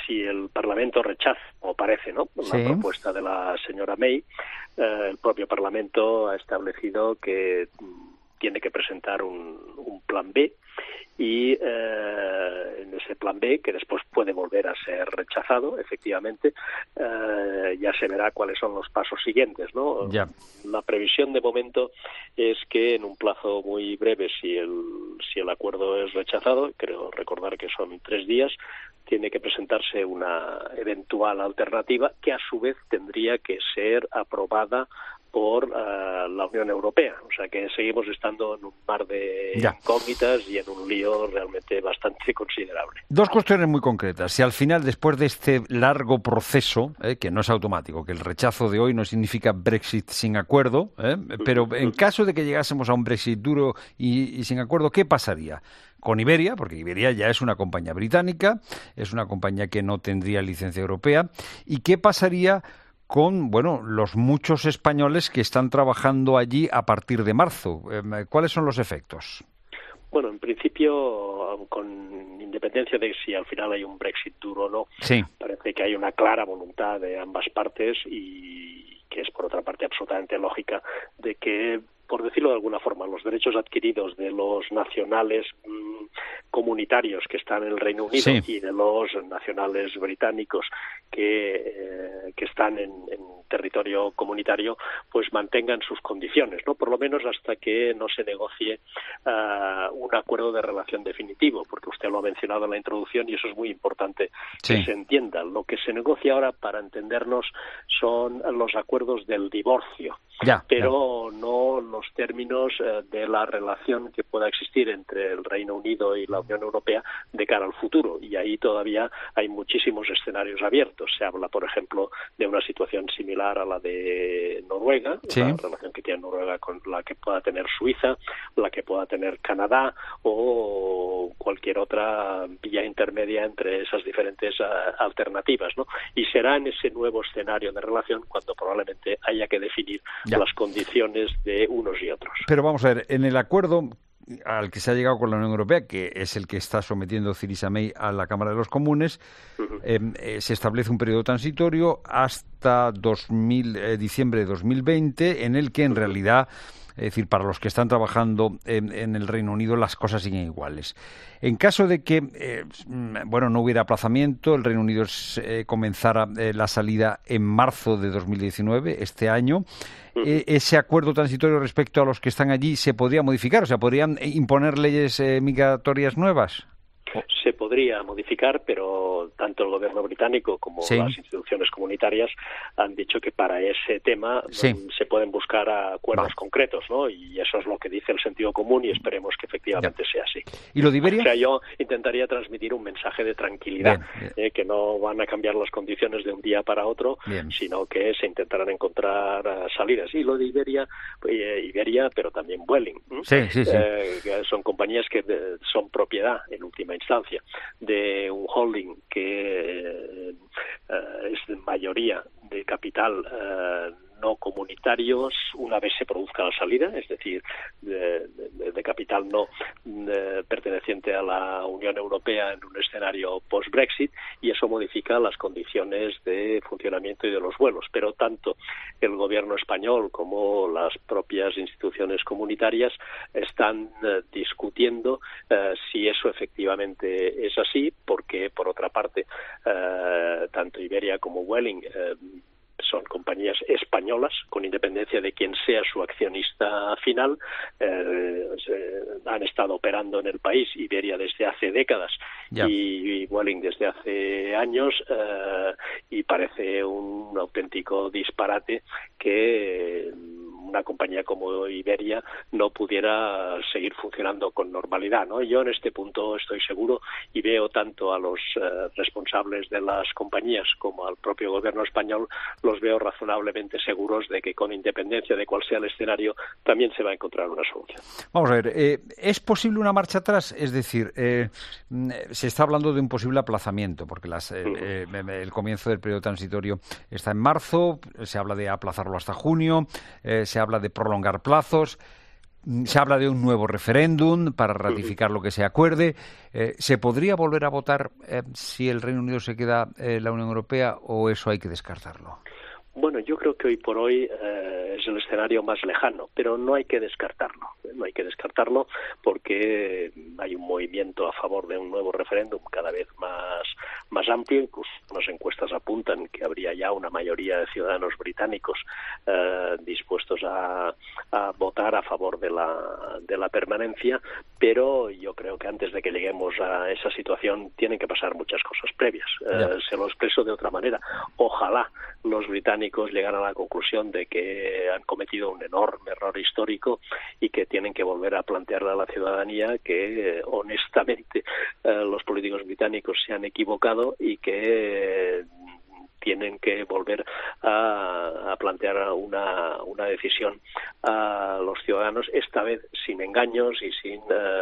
Speaker 23: si el Parlamento rechaza, o parece, ¿no?, la propuesta de la señora May, el propio Parlamento ha establecido que tiene que presentar un plan B, y en ese plan B, que después puede volver a ser rechazado, efectivamente, ya se verá cuáles son los pasos siguientes, ¿no?
Speaker 1: Ya.
Speaker 23: La previsión de momento es que en un plazo muy breve, si el acuerdo es rechazado, creo recordar que son 3 días, tiene que presentarse una eventual alternativa que a su vez tendría que ser aprobada por la Unión Europea. O sea que seguimos estando en un mar de incógnitas y en un lío realmente bastante considerable.
Speaker 1: 2 cuestiones muy concretas. Si al final, después de este largo proceso, que no es automático, que el rechazo de hoy no significa Brexit sin acuerdo, pero en caso de que llegásemos a un Brexit duro y sin acuerdo, ¿qué pasaría con Iberia? Porque Iberia ya es una compañía británica, es una compañía que no tendría licencia europea. ¿Y qué pasaría con, los muchos españoles que están trabajando allí a partir de marzo? ¿Cuáles son los efectos?
Speaker 23: Bueno, en principio, con independencia de si al final hay un Brexit duro o no, parece que hay una clara voluntad de ambas partes, y que es por otra parte absolutamente lógica, de que, por decirlo de alguna forma, los derechos adquiridos de los nacionales comunitarios que están en el Reino Unido y de los nacionales británicos que están en territorio comunitario, pues mantengan sus condiciones, ¿no? Por lo menos hasta que no se negocie un acuerdo de relación definitivo, porque usted lo ha mencionado en la introducción y eso es muy importante que se entienda. Lo que se negocia ahora, para entendernos, son los acuerdos del divorcio, pero no los términos de la relación que pueda existir entre el Reino Unido y la Unión Europea de cara al futuro, y ahí todavía hay muchísimos escenarios abiertos. Se habla, por ejemplo, de una situación similar a la de Noruega, la relación que tiene Noruega con la que pueda tener Suiza, la que pueda tener Canadá, o cualquier otra vía intermedia entre esas diferentes alternativas, ¿no? Y será en ese nuevo escenario de relación cuando probablemente haya que definir las condiciones de unos y otros.
Speaker 1: Pero vamos a ver, en el acuerdo al que se ha llegado con la Unión Europea, que es el que está sometiendo Theresa May a la Cámara de los Comunes, se establece un periodo transitorio hasta diciembre de 2020, en el que en realidad, es decir, para los que están trabajando en el Reino Unido, las cosas siguen iguales. En caso de que no hubiera aplazamiento, el Reino Unido comenzara la salida en marzo de 2019, este año, ese acuerdo transitorio respecto a los que están allí se podría modificar, o sea, ¿podrían imponer leyes migratorias nuevas?
Speaker 23: Se podría modificar, pero tanto el gobierno británico como las instituciones comunitarias han dicho que para ese tema se pueden buscar acuerdos concretos, ¿no? Y eso es lo que dice el sentido común, y esperemos que efectivamente sea así.
Speaker 1: ¿Y lo de Iberia?
Speaker 23: O sea, yo intentaría transmitir un mensaje de tranquilidad, que no van a cambiar las condiciones de un día para otro, sino que se intentarán encontrar salidas. Y lo de Iberia, pero también Vueling, que son compañías que son propiedad, en última instancia, de un holding que es de mayoría de capital no comunitarios una vez se produzca la salida, es decir, de capital no perteneciente a la Unión Europea en un escenario post-Brexit, y eso modifica las condiciones de funcionamiento y de los vuelos. Pero tanto el gobierno español como las propias instituciones comunitarias están discutiendo si eso efectivamente es así, porque, por otra parte, tanto Iberia como Vueling son compañías españolas, con independencia de quién sea su accionista final. Han estado operando en el país, Iberia desde hace décadas y Vueling desde hace años, y parece un auténtico disparate que una compañía como Iberia no pudiera seguir funcionando con normalidad, ¿no? Yo en este punto estoy seguro, y veo tanto a los responsables de las compañías como al propio gobierno español, los veo razonablemente seguros de que, con independencia de cuál sea el escenario, también se va a encontrar una solución.
Speaker 1: Vamos a ver, ¿es posible una marcha atrás? Es decir, se está hablando de un posible aplazamiento, porque el comienzo del periodo transitorio está en marzo, se habla de aplazarlo hasta junio, se habla de prolongar plazos. Se habla de un nuevo referéndum para ratificar lo que se acuerde. ¿Se podría volver a votar si el Reino Unido se queda en la Unión Europea o eso hay que descartarlo?
Speaker 23: Bueno, yo creo que hoy por hoy es el escenario más lejano, pero no hay que descartarlo. No hay que descartarlo porque hay un movimiento a favor de un nuevo referéndum cada vez más amplio. Incluso las encuestas apuntan que habría ya una mayoría de ciudadanos británicos dispuestos a votar a favor de la permanencia, pero yo creo que antes de que lleguemos a esa situación tienen que pasar muchas cosas previas. Se lo expreso de otra manera. Ojalá los británicos llegaran a la conclusión de que han cometido un enorme error histórico y que tienen que volver a plantearle a la ciudadanía que honestamente los políticos británicos se han equivocado y que tienen que volver a plantear una decisión a los ciudadanos, esta vez sin engaños y sin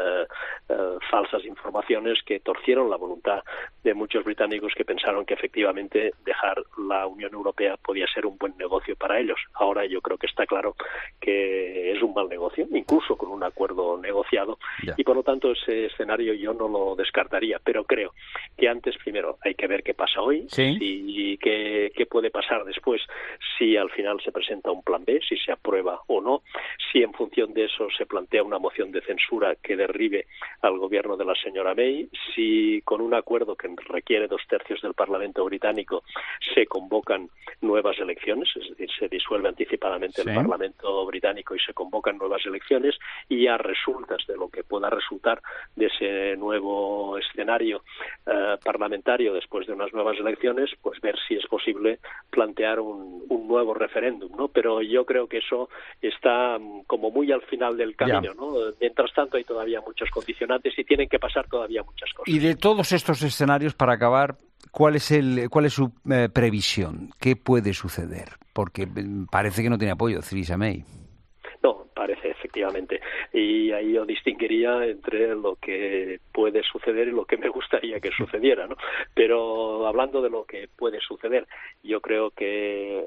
Speaker 23: falsas informaciones que torcieron la voluntad de muchos británicos que pensaron que efectivamente dejar la Unión Europea podía ser un buen negocio para ellos. Ahora yo creo que está claro que es un mal negocio, incluso con un acuerdo negociado, y por lo tanto ese escenario yo no lo descartaría, pero creo que antes primero hay que ver qué pasa hoy, y qué puede pasar después, si al final se presenta un plan B, si se aprueba o no, si en función de eso se plantea una moción de censura que derribe al gobierno de la señora May, si con un acuerdo que requiere 2/3 del Parlamento británico se convocan nuevas elecciones, es decir, se disuelve anticipadamente el Parlamento británico y se convocan nuevas elecciones, y a resultas de lo que pueda resultar de ese nuevo escenario parlamentario después de unas nuevas elecciones, pues ver si es posible plantear un nuevo referéndum, ¿no? Pero yo creo que eso está como muy al final del camino, ¿no? Mientras tanto hay todavía muchos condicionantes y tienen que pasar todavía muchas cosas.
Speaker 1: Y de todos estos escenarios, para acabar, ¿cuál es su previsión? ¿Qué puede suceder? Porque parece que no tiene apoyo Theresa May.
Speaker 23: No, parece, efectivamente. Y ahí yo distinguiría entre lo que puede suceder y lo que me gustaría que sucediera, ¿no? Pero hablando de lo que puede suceder, yo creo que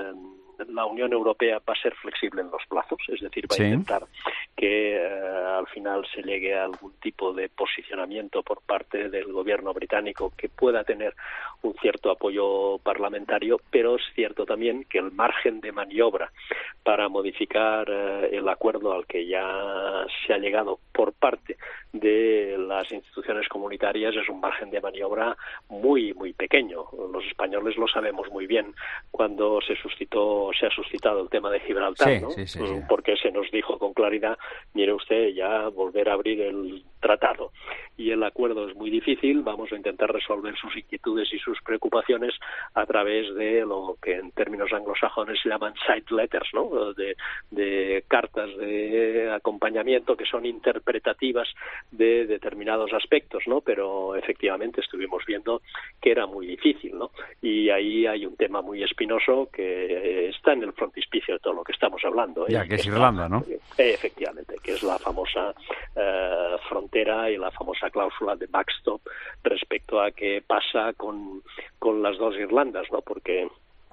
Speaker 23: la Unión Europea va a ser flexible en los plazos, es decir, va a intentar que al final se llegue a algún tipo de posicionamiento por parte del gobierno británico que pueda tener un cierto apoyo parlamentario, pero es cierto también que el margen de maniobra para modificar el acuerdo al que ya se ha llegado por parte de las instituciones comunitarias es un margen de maniobra muy, muy pequeño. Los españoles lo sabemos muy bien cuando se ha suscitado el tema de Gibraltar, ¿no? Porque se nos dijo con claridad, mire usted, ya volver a abrir el tratado y el acuerdo es muy difícil, vamos a intentar resolver sus inquietudes y sus preocupaciones a través de lo que en términos anglosajones se llaman side letters, ¿no? De cartas de acompañamiento que son interpretativas de determinados aspectos, ¿no? Pero efectivamente estuvimos viendo que era muy difícil, ¿no? Y ahí hay un tema muy espinoso que está en el frontispicio de todo lo que estamos hablando.
Speaker 1: Ya, que es Irlanda, ¿no?
Speaker 23: Efectivamente, que es la famosa frontera y la famosa cláusula de backstop respecto a qué pasa con las dos Irlandas, ¿no? Porque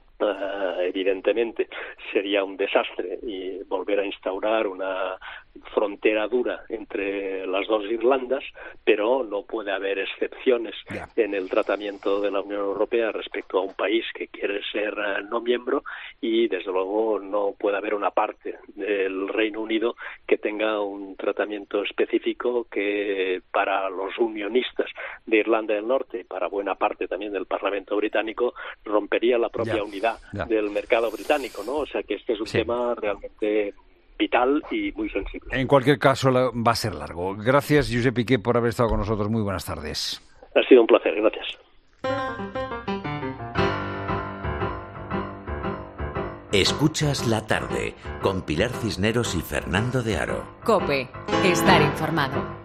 Speaker 23: evidentemente sería un desastre y volver a instaurar una frontera dura entre las dos Irlandas, pero no puede haber excepciones en el tratamiento de la Unión Europea respecto a un país que quiere ser no miembro, y desde luego no puede haber una parte del Reino Unido que tenga un tratamiento específico que para los unionistas de Irlanda del Norte y para buena parte también del Parlamento británico rompería la propia unidad del mercado británico, ¿no? O sea que este es un tema realmente vital y muy sensible.
Speaker 1: En cualquier caso, va a ser largo. Gracias, Josep Piqué, por haber estado con nosotros. Muy buenas tardes.
Speaker 23: Ha sido un placer, gracias.
Speaker 3: Escuchas La Tarde, con Pilar Cisneros y Fernando de Aro.
Speaker 2: COPE, estar informado.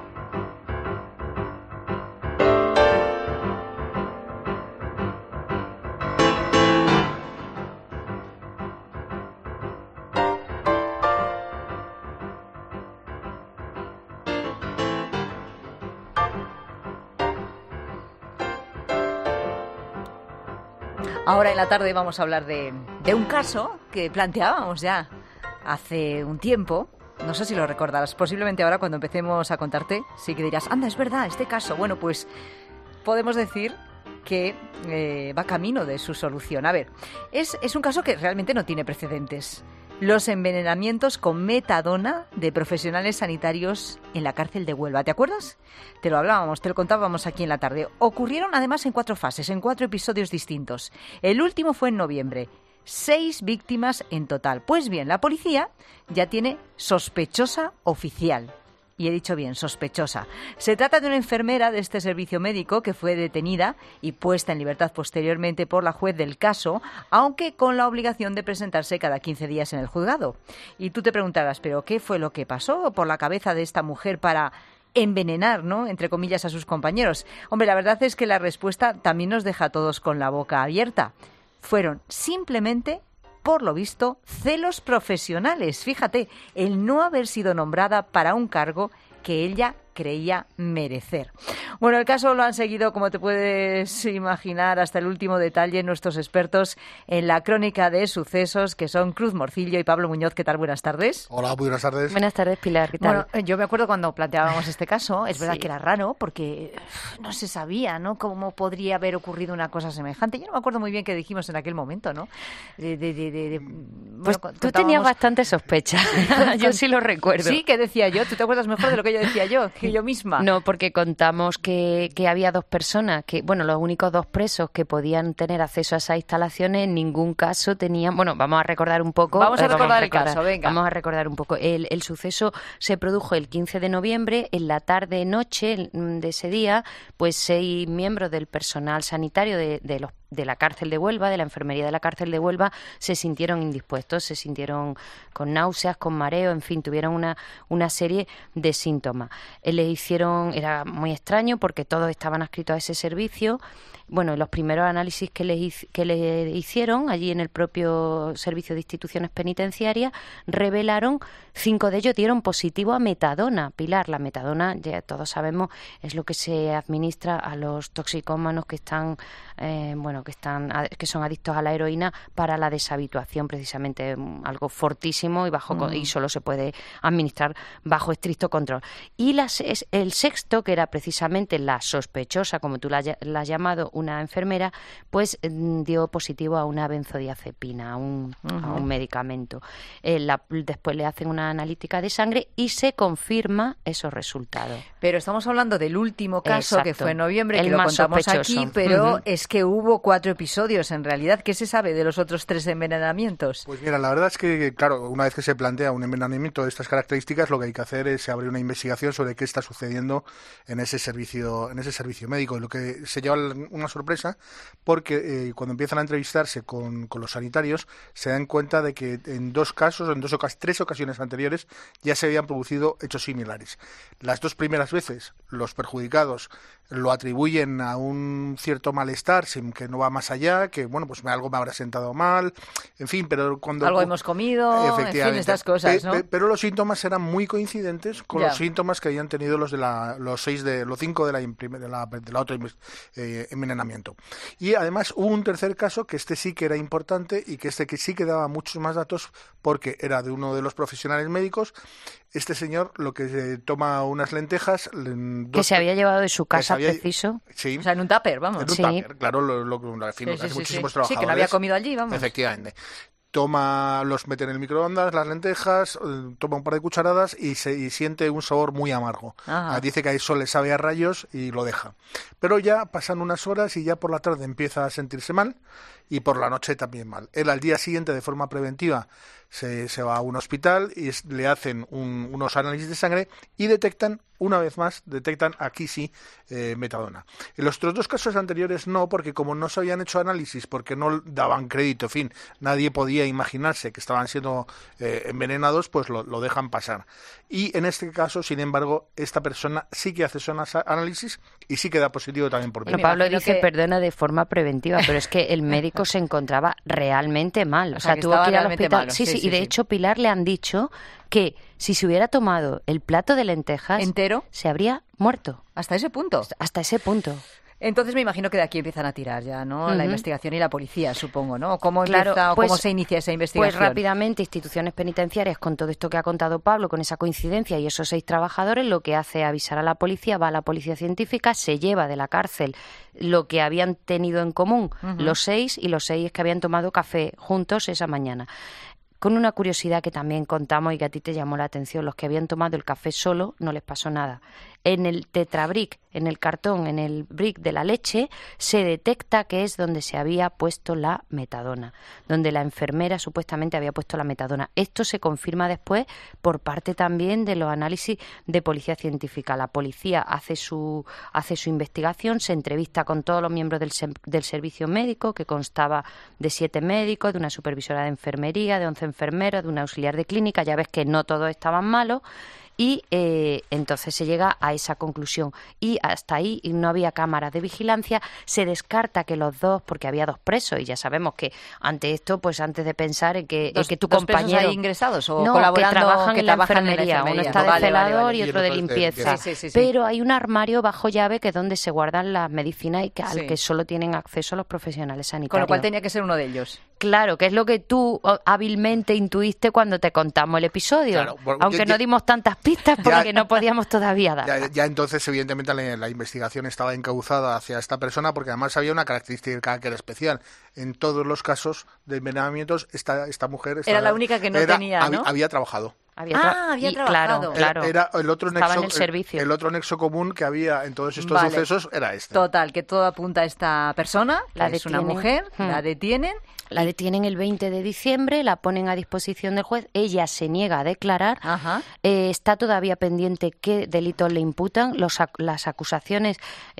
Speaker 5: Ahora en la tarde vamos a hablar de un caso que planteábamos ya hace un tiempo, No sé si lo recordarás. Posiblemente ahora cuando empecemos a contarte, sí que dirás, anda, es verdad, este caso. Bueno, pues podemos decir que va camino de su solución. A ver, es un caso que realmente no tiene precedentes. Los envenenamientos con metadona de profesionales sanitarios en la cárcel de Huelva. ¿Te acuerdas? Te lo hablábamos, te lo contábamos aquí en la tarde. Ocurrieron además en 4 fases, en 4 episodios distintos. El último fue en noviembre. 6 víctimas en total. Pues bien, la policía ya tiene sospechosa oficial. Y he dicho bien, sospechosa. Se trata de una enfermera de este servicio médico que fue detenida y puesta en libertad posteriormente por la juez del caso, aunque con la obligación de presentarse cada 15 días en el juzgado. Y tú te preguntarás, ¿pero qué fue lo que pasó por la cabeza de esta mujer para envenenar, ¿no?, entre comillas, a sus compañeros? Hombre, la verdad es que la respuesta también nos deja a todos con la boca abierta. Fueron simplemente, por lo visto, celos profesionales. Fíjate, el no haber sido nombrada para un cargo que ella creía merecer. Bueno, el caso lo han seguido, como te puedes imaginar, hasta el último detalle nuestros expertos en la crónica de sucesos, que son Cruz Morcillo y Pablo Muñoz. ¿Qué tal? Buenas tardes.
Speaker 6: Hola, muy buenas tardes.
Speaker 7: Buenas tardes, Pilar. ¿Qué tal?
Speaker 5: Bueno, yo me acuerdo cuando planteábamos este caso, es verdad que era raro porque no se sabía, ¿no?, cómo podría haber ocurrido una cosa semejante. Yo no me acuerdo muy bien qué dijimos en aquel momento, ¿no?
Speaker 7: Pues tú tenías bastante sospecha. Yo sí lo recuerdo.
Speaker 5: Sí, ¿qué decía yo? ¿Tú te acuerdas mejor de lo que yo decía yo? Que yo misma.
Speaker 7: No, porque contamos que había 2 personas, los únicos 2 presos que podían tener acceso a esas instalaciones, en ningún caso tenían... Bueno, vamos a recordar un poco.
Speaker 5: Vamos a recordar el caso, venga.
Speaker 7: Vamos a recordar un poco. El suceso se produjo el 15 de noviembre, en la tarde-noche de ese día, pues 6 miembros del personal sanitario de la cárcel de Huelva, de la enfermería de la cárcel de Huelva, se sintieron indispuestos, se sintieron con náuseas, con mareo, en fin, tuvieron una serie de síntomas. Era muy extraño porque todos estaban adscritos a ese servicio. Bueno, los primeros análisis que le hicieron allí en el propio Servicio de Instituciones Penitenciarias revelaron, 5 de ellos dieron positivo a metadona. Pilar, la metadona, ya todos sabemos, es lo que se administra a los toxicómanos que son adictos a la heroína para la deshabituación, precisamente algo fortísimo y solo se puede administrar bajo estricto control. Y el sexto, que era precisamente la sospechosa, como tú la has llamado, una enfermera, pues dio positivo a una benzodiazepina, a un medicamento. Después le hacen una analítica de sangre y se confirma esos resultados.
Speaker 5: Pero estamos hablando del último caso. Exacto. Que fue en noviembre, que lo contamos
Speaker 7: sospechoso.
Speaker 5: Aquí, pero es que hubo 4 episodios en realidad. ¿Qué se sabe de los otros 3 envenenamientos?
Speaker 6: Pues mira, la verdad es que, claro, una vez que se plantea un envenenamiento de estas características, lo que hay que hacer es abrir una investigación sobre qué está sucediendo en ese servicio médico. Y lo que se lleva una sorpresa, porque cuando empiezan a entrevistarse con los sanitarios, se dan cuenta de que en 3 ocasiones anteriores ya se habían producido hechos similares. Las 2 primeras veces los perjudicados lo atribuyen a un cierto malestar sin que no va más allá, que bueno, pues algo me habrá sentado mal, en fin, pero cuando...
Speaker 5: Algo hemos comido, en fin, estas cosas, ¿no?
Speaker 6: Pero los síntomas eran muy coincidentes con los síntomas que habían tenido los 5 de la otra envenenamiento. Y además hubo un tercer caso, que sí que era importante y que sí que daba muchos más datos, porque era de uno de los profesionales médicos. Este señor lo que toma unas lentejas...
Speaker 7: que se había llevado de su casa, preciso.
Speaker 5: Sí. O sea, en un tupper, vamos.
Speaker 6: En un tupper, claro, muchísimos trabajadores.
Speaker 5: Sí, que no había comido allí, vamos.
Speaker 6: Efectivamente. Los mete en el microondas, las lentejas, toma un par de cucharadas y siente un sabor muy amargo. Dice que a eso le sabe a rayos y lo deja. Pero ya pasan unas horas y ya por la tarde empieza a sentirse mal y por la noche también mal. Él al día siguiente, de forma preventiva, se va a un hospital y le hacen unos análisis de sangre y detectan aquí sí metadona. En los otros 2 casos anteriores no, porque como no se habían hecho análisis, porque no daban crédito, en fin, nadie podía imaginarse que estaban siendo envenenados, pues lo dejan pasar. Y en este caso, sin embargo, esta persona sí que hace esos análisis y sí que da positivo también por
Speaker 7: Pero Pablo dice, perdona, de forma preventiva, pero es que el médico se encontraba realmente mal. O sea, tuvo que ir al hospital. Malo. Sí, y de hecho, Pilar, le han dicho que si se hubiera tomado el plato de lentejas
Speaker 5: entero,
Speaker 7: se habría muerto.
Speaker 5: ¿Hasta ese punto?
Speaker 7: Hasta ese punto.
Speaker 5: Entonces me imagino que de aquí empiezan a tirar ya, ¿no? La investigación y la policía, supongo, ¿no? ¿Cómo empieza o cómo se inicia esa investigación?
Speaker 8: Pues rápidamente, instituciones penitenciarias, con todo esto que ha contado Pablo, con esa coincidencia y esos 6 trabajadores, lo que hace es avisar a la policía, va a la policía científica, se lleva de la cárcel lo que habían tenido en común los 6, y los 6 es que habían tomado café juntos esa mañana. Con una curiosidad que también contamos y que a ti te llamó la atención, los que habían tomado el café solo no les pasó nada. En el tetrabric, en el cartón, en el brick de la leche, se detecta que es donde se había puesto la metadona, donde la enfermera supuestamente había puesto la metadona. Esto se confirma después por parte también de los análisis de policía científica. La policía hace su investigación, se entrevista con todos los miembros del servicio médico, que constaba de 7 médicos, de una supervisora de enfermería, de 11 enfermeros, de un auxiliar de clínica. Ya ves que no todos estaban malos. Y entonces se llega a esa conclusión. Y hasta ahí no había cámaras de vigilancia. Se descarta que los 2, porque había 2 presos, y ya sabemos que ante esto, pues antes de pensar en que tu compañero...
Speaker 5: ¿Dos presos ahí ingresados o
Speaker 8: no,
Speaker 5: colaborando?
Speaker 8: que trabajan en la enfermería. Uno está de celador y otro de limpieza.
Speaker 5: Sí.
Speaker 8: Pero hay un armario bajo llave que es donde se guardan las medicinas y al que solo tienen acceso los profesionales sanitarios.
Speaker 5: Con lo cual tenía que ser uno de ellos.
Speaker 8: Claro, que es lo que tú hábilmente intuiste cuando te contamos el episodio. Claro, aunque no dimos tantas pistas porque no podíamos todavía dar.
Speaker 6: Ya entonces, evidentemente, la investigación estaba encauzada hacia esta persona, porque además había una característica que era especial. En todos los casos de envenenamientos, esta mujer...
Speaker 5: Era la única que no tenía, ¿no?
Speaker 6: Había trabajado.
Speaker 5: Había trabajado.
Speaker 8: Claro.
Speaker 6: Era el otro nexo,
Speaker 8: en el servicio.
Speaker 6: El otro nexo común que había en todos estos sucesos era este.
Speaker 5: Total, que todo apunta a esta persona, que es una mujer, la detienen.
Speaker 8: La detienen el 20 de diciembre, la ponen a disposición del juez, ella se niega a declarar, está todavía pendiente qué delitos le imputan, las acusaciones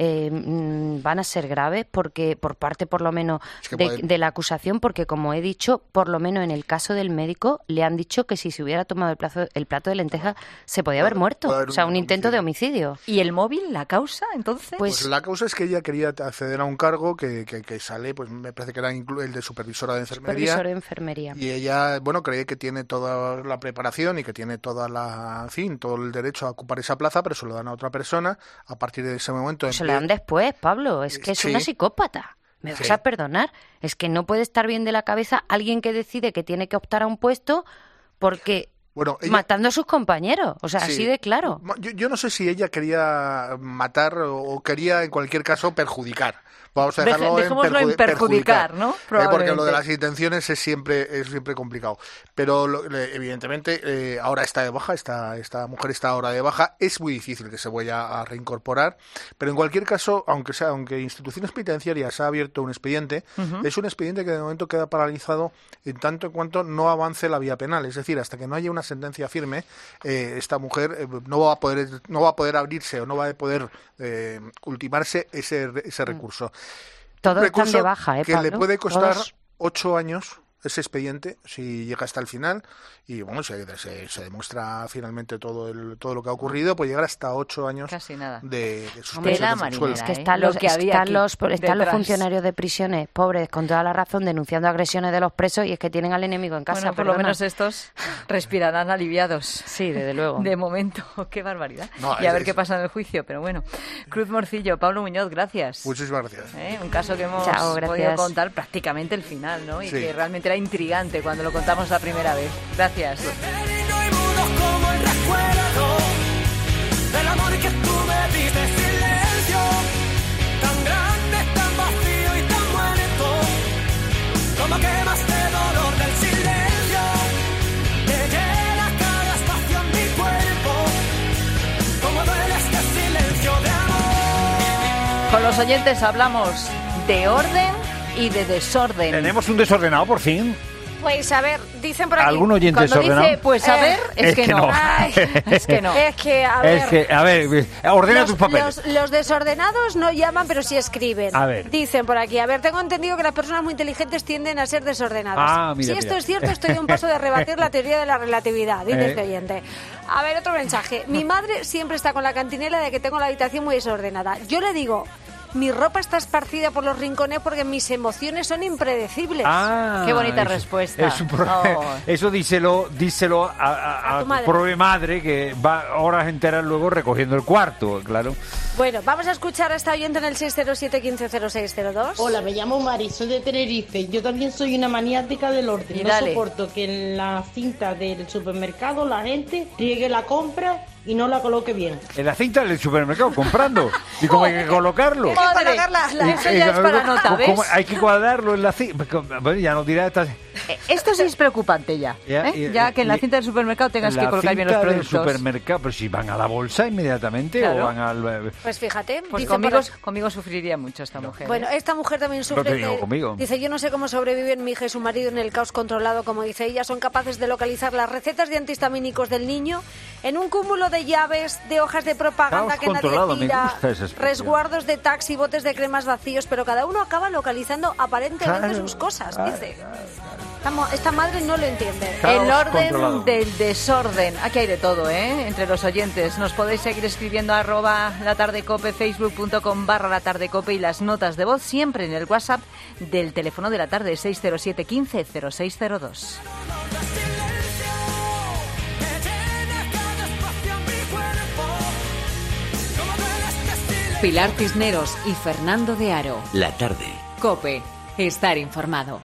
Speaker 8: van a ser graves porque por parte por lo menos de la acusación, porque como he dicho, por lo menos en el caso del médico le han dicho que si se hubiera tomado el plato de lentejas se podía haber muerto, o sea, un intento de homicidio.
Speaker 5: ¿Y el móvil, la causa, entonces?
Speaker 6: Pues la causa es que ella quería acceder a un cargo que sale, pues me parece que era el de supervisora de enfermería. Y ella, cree que tiene toda la preparación y que tiene todo el derecho a ocupar esa plaza, pero se lo dan a otra persona. A partir de ese momento...
Speaker 8: Se lo dan después, Pablo, es que es una psicópata. ¿Me vas a perdonar? Es que no puede estar bien de la cabeza alguien que decide que tiene que optar a un puesto porque... matando a sus compañeros, o sea, así de claro.
Speaker 6: Yo no sé si ella quería matar o quería, en cualquier caso, perjudicar. Vamos a dejarlo
Speaker 5: en perjudicar, ¿no?
Speaker 6: Porque lo de las intenciones es siempre complicado. Pero evidentemente ahora está de baja, esta mujer está ahora de baja. Es muy difícil que se vaya a reincorporar. Pero en cualquier caso, aunque instituciones penitenciarias ha abierto un expediente, es un expediente que de momento queda paralizado en tanto en cuanto no avance la vía penal. Es decir, hasta que no haya una sentencia firme, esta mujer no va a poder abrirse o no va a poder ultimarse ese recurso.
Speaker 8: Todos están de baja,
Speaker 6: que
Speaker 8: Pablo,
Speaker 6: le puede costar 8 años ese expediente si llega hasta el final y se demuestra finalmente todo lo que ha ocurrido, puede llegar hasta 8 años de suspensión de sueldo.
Speaker 8: Es que están los funcionarios de prisiones pobres con toda la razón denunciando agresiones de los presos y es que tienen al enemigo en casa.
Speaker 5: Bueno, por lo menos estos respirarán aliviados.
Speaker 8: Sí, desde luego.
Speaker 5: De momento, qué barbaridad. Y a ver qué pasa en el juicio, pero bueno. Cruz Morcillo, Pablo Muñoz, gracias.
Speaker 6: Muchísimas gracias.
Speaker 5: Un caso que hemos podido contar prácticamente el final, ¿no? Y que realmente era intrigante cuando lo contamos la primera vez. Gracias.
Speaker 9: Como el recuerdo del amor que tú me diste, silencio tan grande, tan vacío y tan muerto, como quemaste dolor del silencio, que llena cada espacio en mi cuerpo, como duele este silencio de amor.
Speaker 5: Con los oyentes hablamos de orden y de desorden.
Speaker 1: Tenemos un desordenado por fin.
Speaker 11: Pues a ver, dicen por aquí.
Speaker 1: ¿Algún oyente
Speaker 5: cuando
Speaker 1: desordenado?
Speaker 5: Dice, pues a ver, es que no.
Speaker 11: Ay,
Speaker 5: es que no.
Speaker 11: Es que, a ver,
Speaker 1: ordena tus papeles.
Speaker 11: Los desordenados no llaman, pero sí escriben.
Speaker 1: A ver.
Speaker 11: Dicen por aquí, tengo entendido que las personas muy inteligentes tienden a ser desordenadas.
Speaker 1: Mira,
Speaker 11: si esto es cierto, estoy a un paso de rebatir la teoría de la relatividad, dice este oyente. A ver, otro mensaje. Mi madre siempre está con la cantinela de que tengo la habitación muy desordenada. Yo le digo mi ropa está esparcida por los rincones porque mis emociones son impredecibles.
Speaker 5: Qué bonita respuesta.
Speaker 1: Eso díselo a tu pobre madre, que va horas enteras luego recogiendo el cuarto, claro.
Speaker 11: Bueno, vamos a escuchar a esta oyente en el 607-150602.
Speaker 10: Hola, me llamo Mari, soy de Tenerife. Yo también soy una maniática del orden. No soporto que en la cinta del supermercado la gente riegue la compra y no la coloque bien.
Speaker 1: En la cinta del supermercado, comprando. ¿Y cómo hay que colocarlo?
Speaker 11: Hay que colocarla.
Speaker 5: Eso ya es para nota, ¿ves?
Speaker 1: Hay que cuadrarlo en la cinta. Bueno, ya nos dirá esta...
Speaker 5: Esto sí es preocupante ya. Ya que en la cinta del supermercado tengas que colocar bien los productos.
Speaker 1: Del supermercado, pero si van a la bolsa inmediatamente, claro. O van al...
Speaker 11: Pues fíjate.
Speaker 5: Pues conmigo sufriría mucho esta mujer.
Speaker 11: Bueno, esta mujer también sufre.
Speaker 1: Conmigo.
Speaker 11: Dice, yo no sé cómo sobreviven mi hija y su marido en el caos controlado, como dice ella. Son capaces de localizar las recetas de antihistamínicos del niño en un cúmulo de llaves, de hojas de propaganda que nadie tira, resguardos de taxi, botes de cremas vacíos, pero cada uno acaba localizando aparentemente sus cosas, dice. Esta madre no lo entiende.
Speaker 5: El orden del desorden. Aquí hay de todo, entre los oyentes. Nos podéis seguir escribiendo a @latardecope, facebook.com/latardecope y las notas de voz siempre en el WhatsApp del teléfono de la tarde, 607 15 0602. Pilar Cisneros y Fernando de Aro.
Speaker 3: La tarde.
Speaker 2: COPE. Estar informado.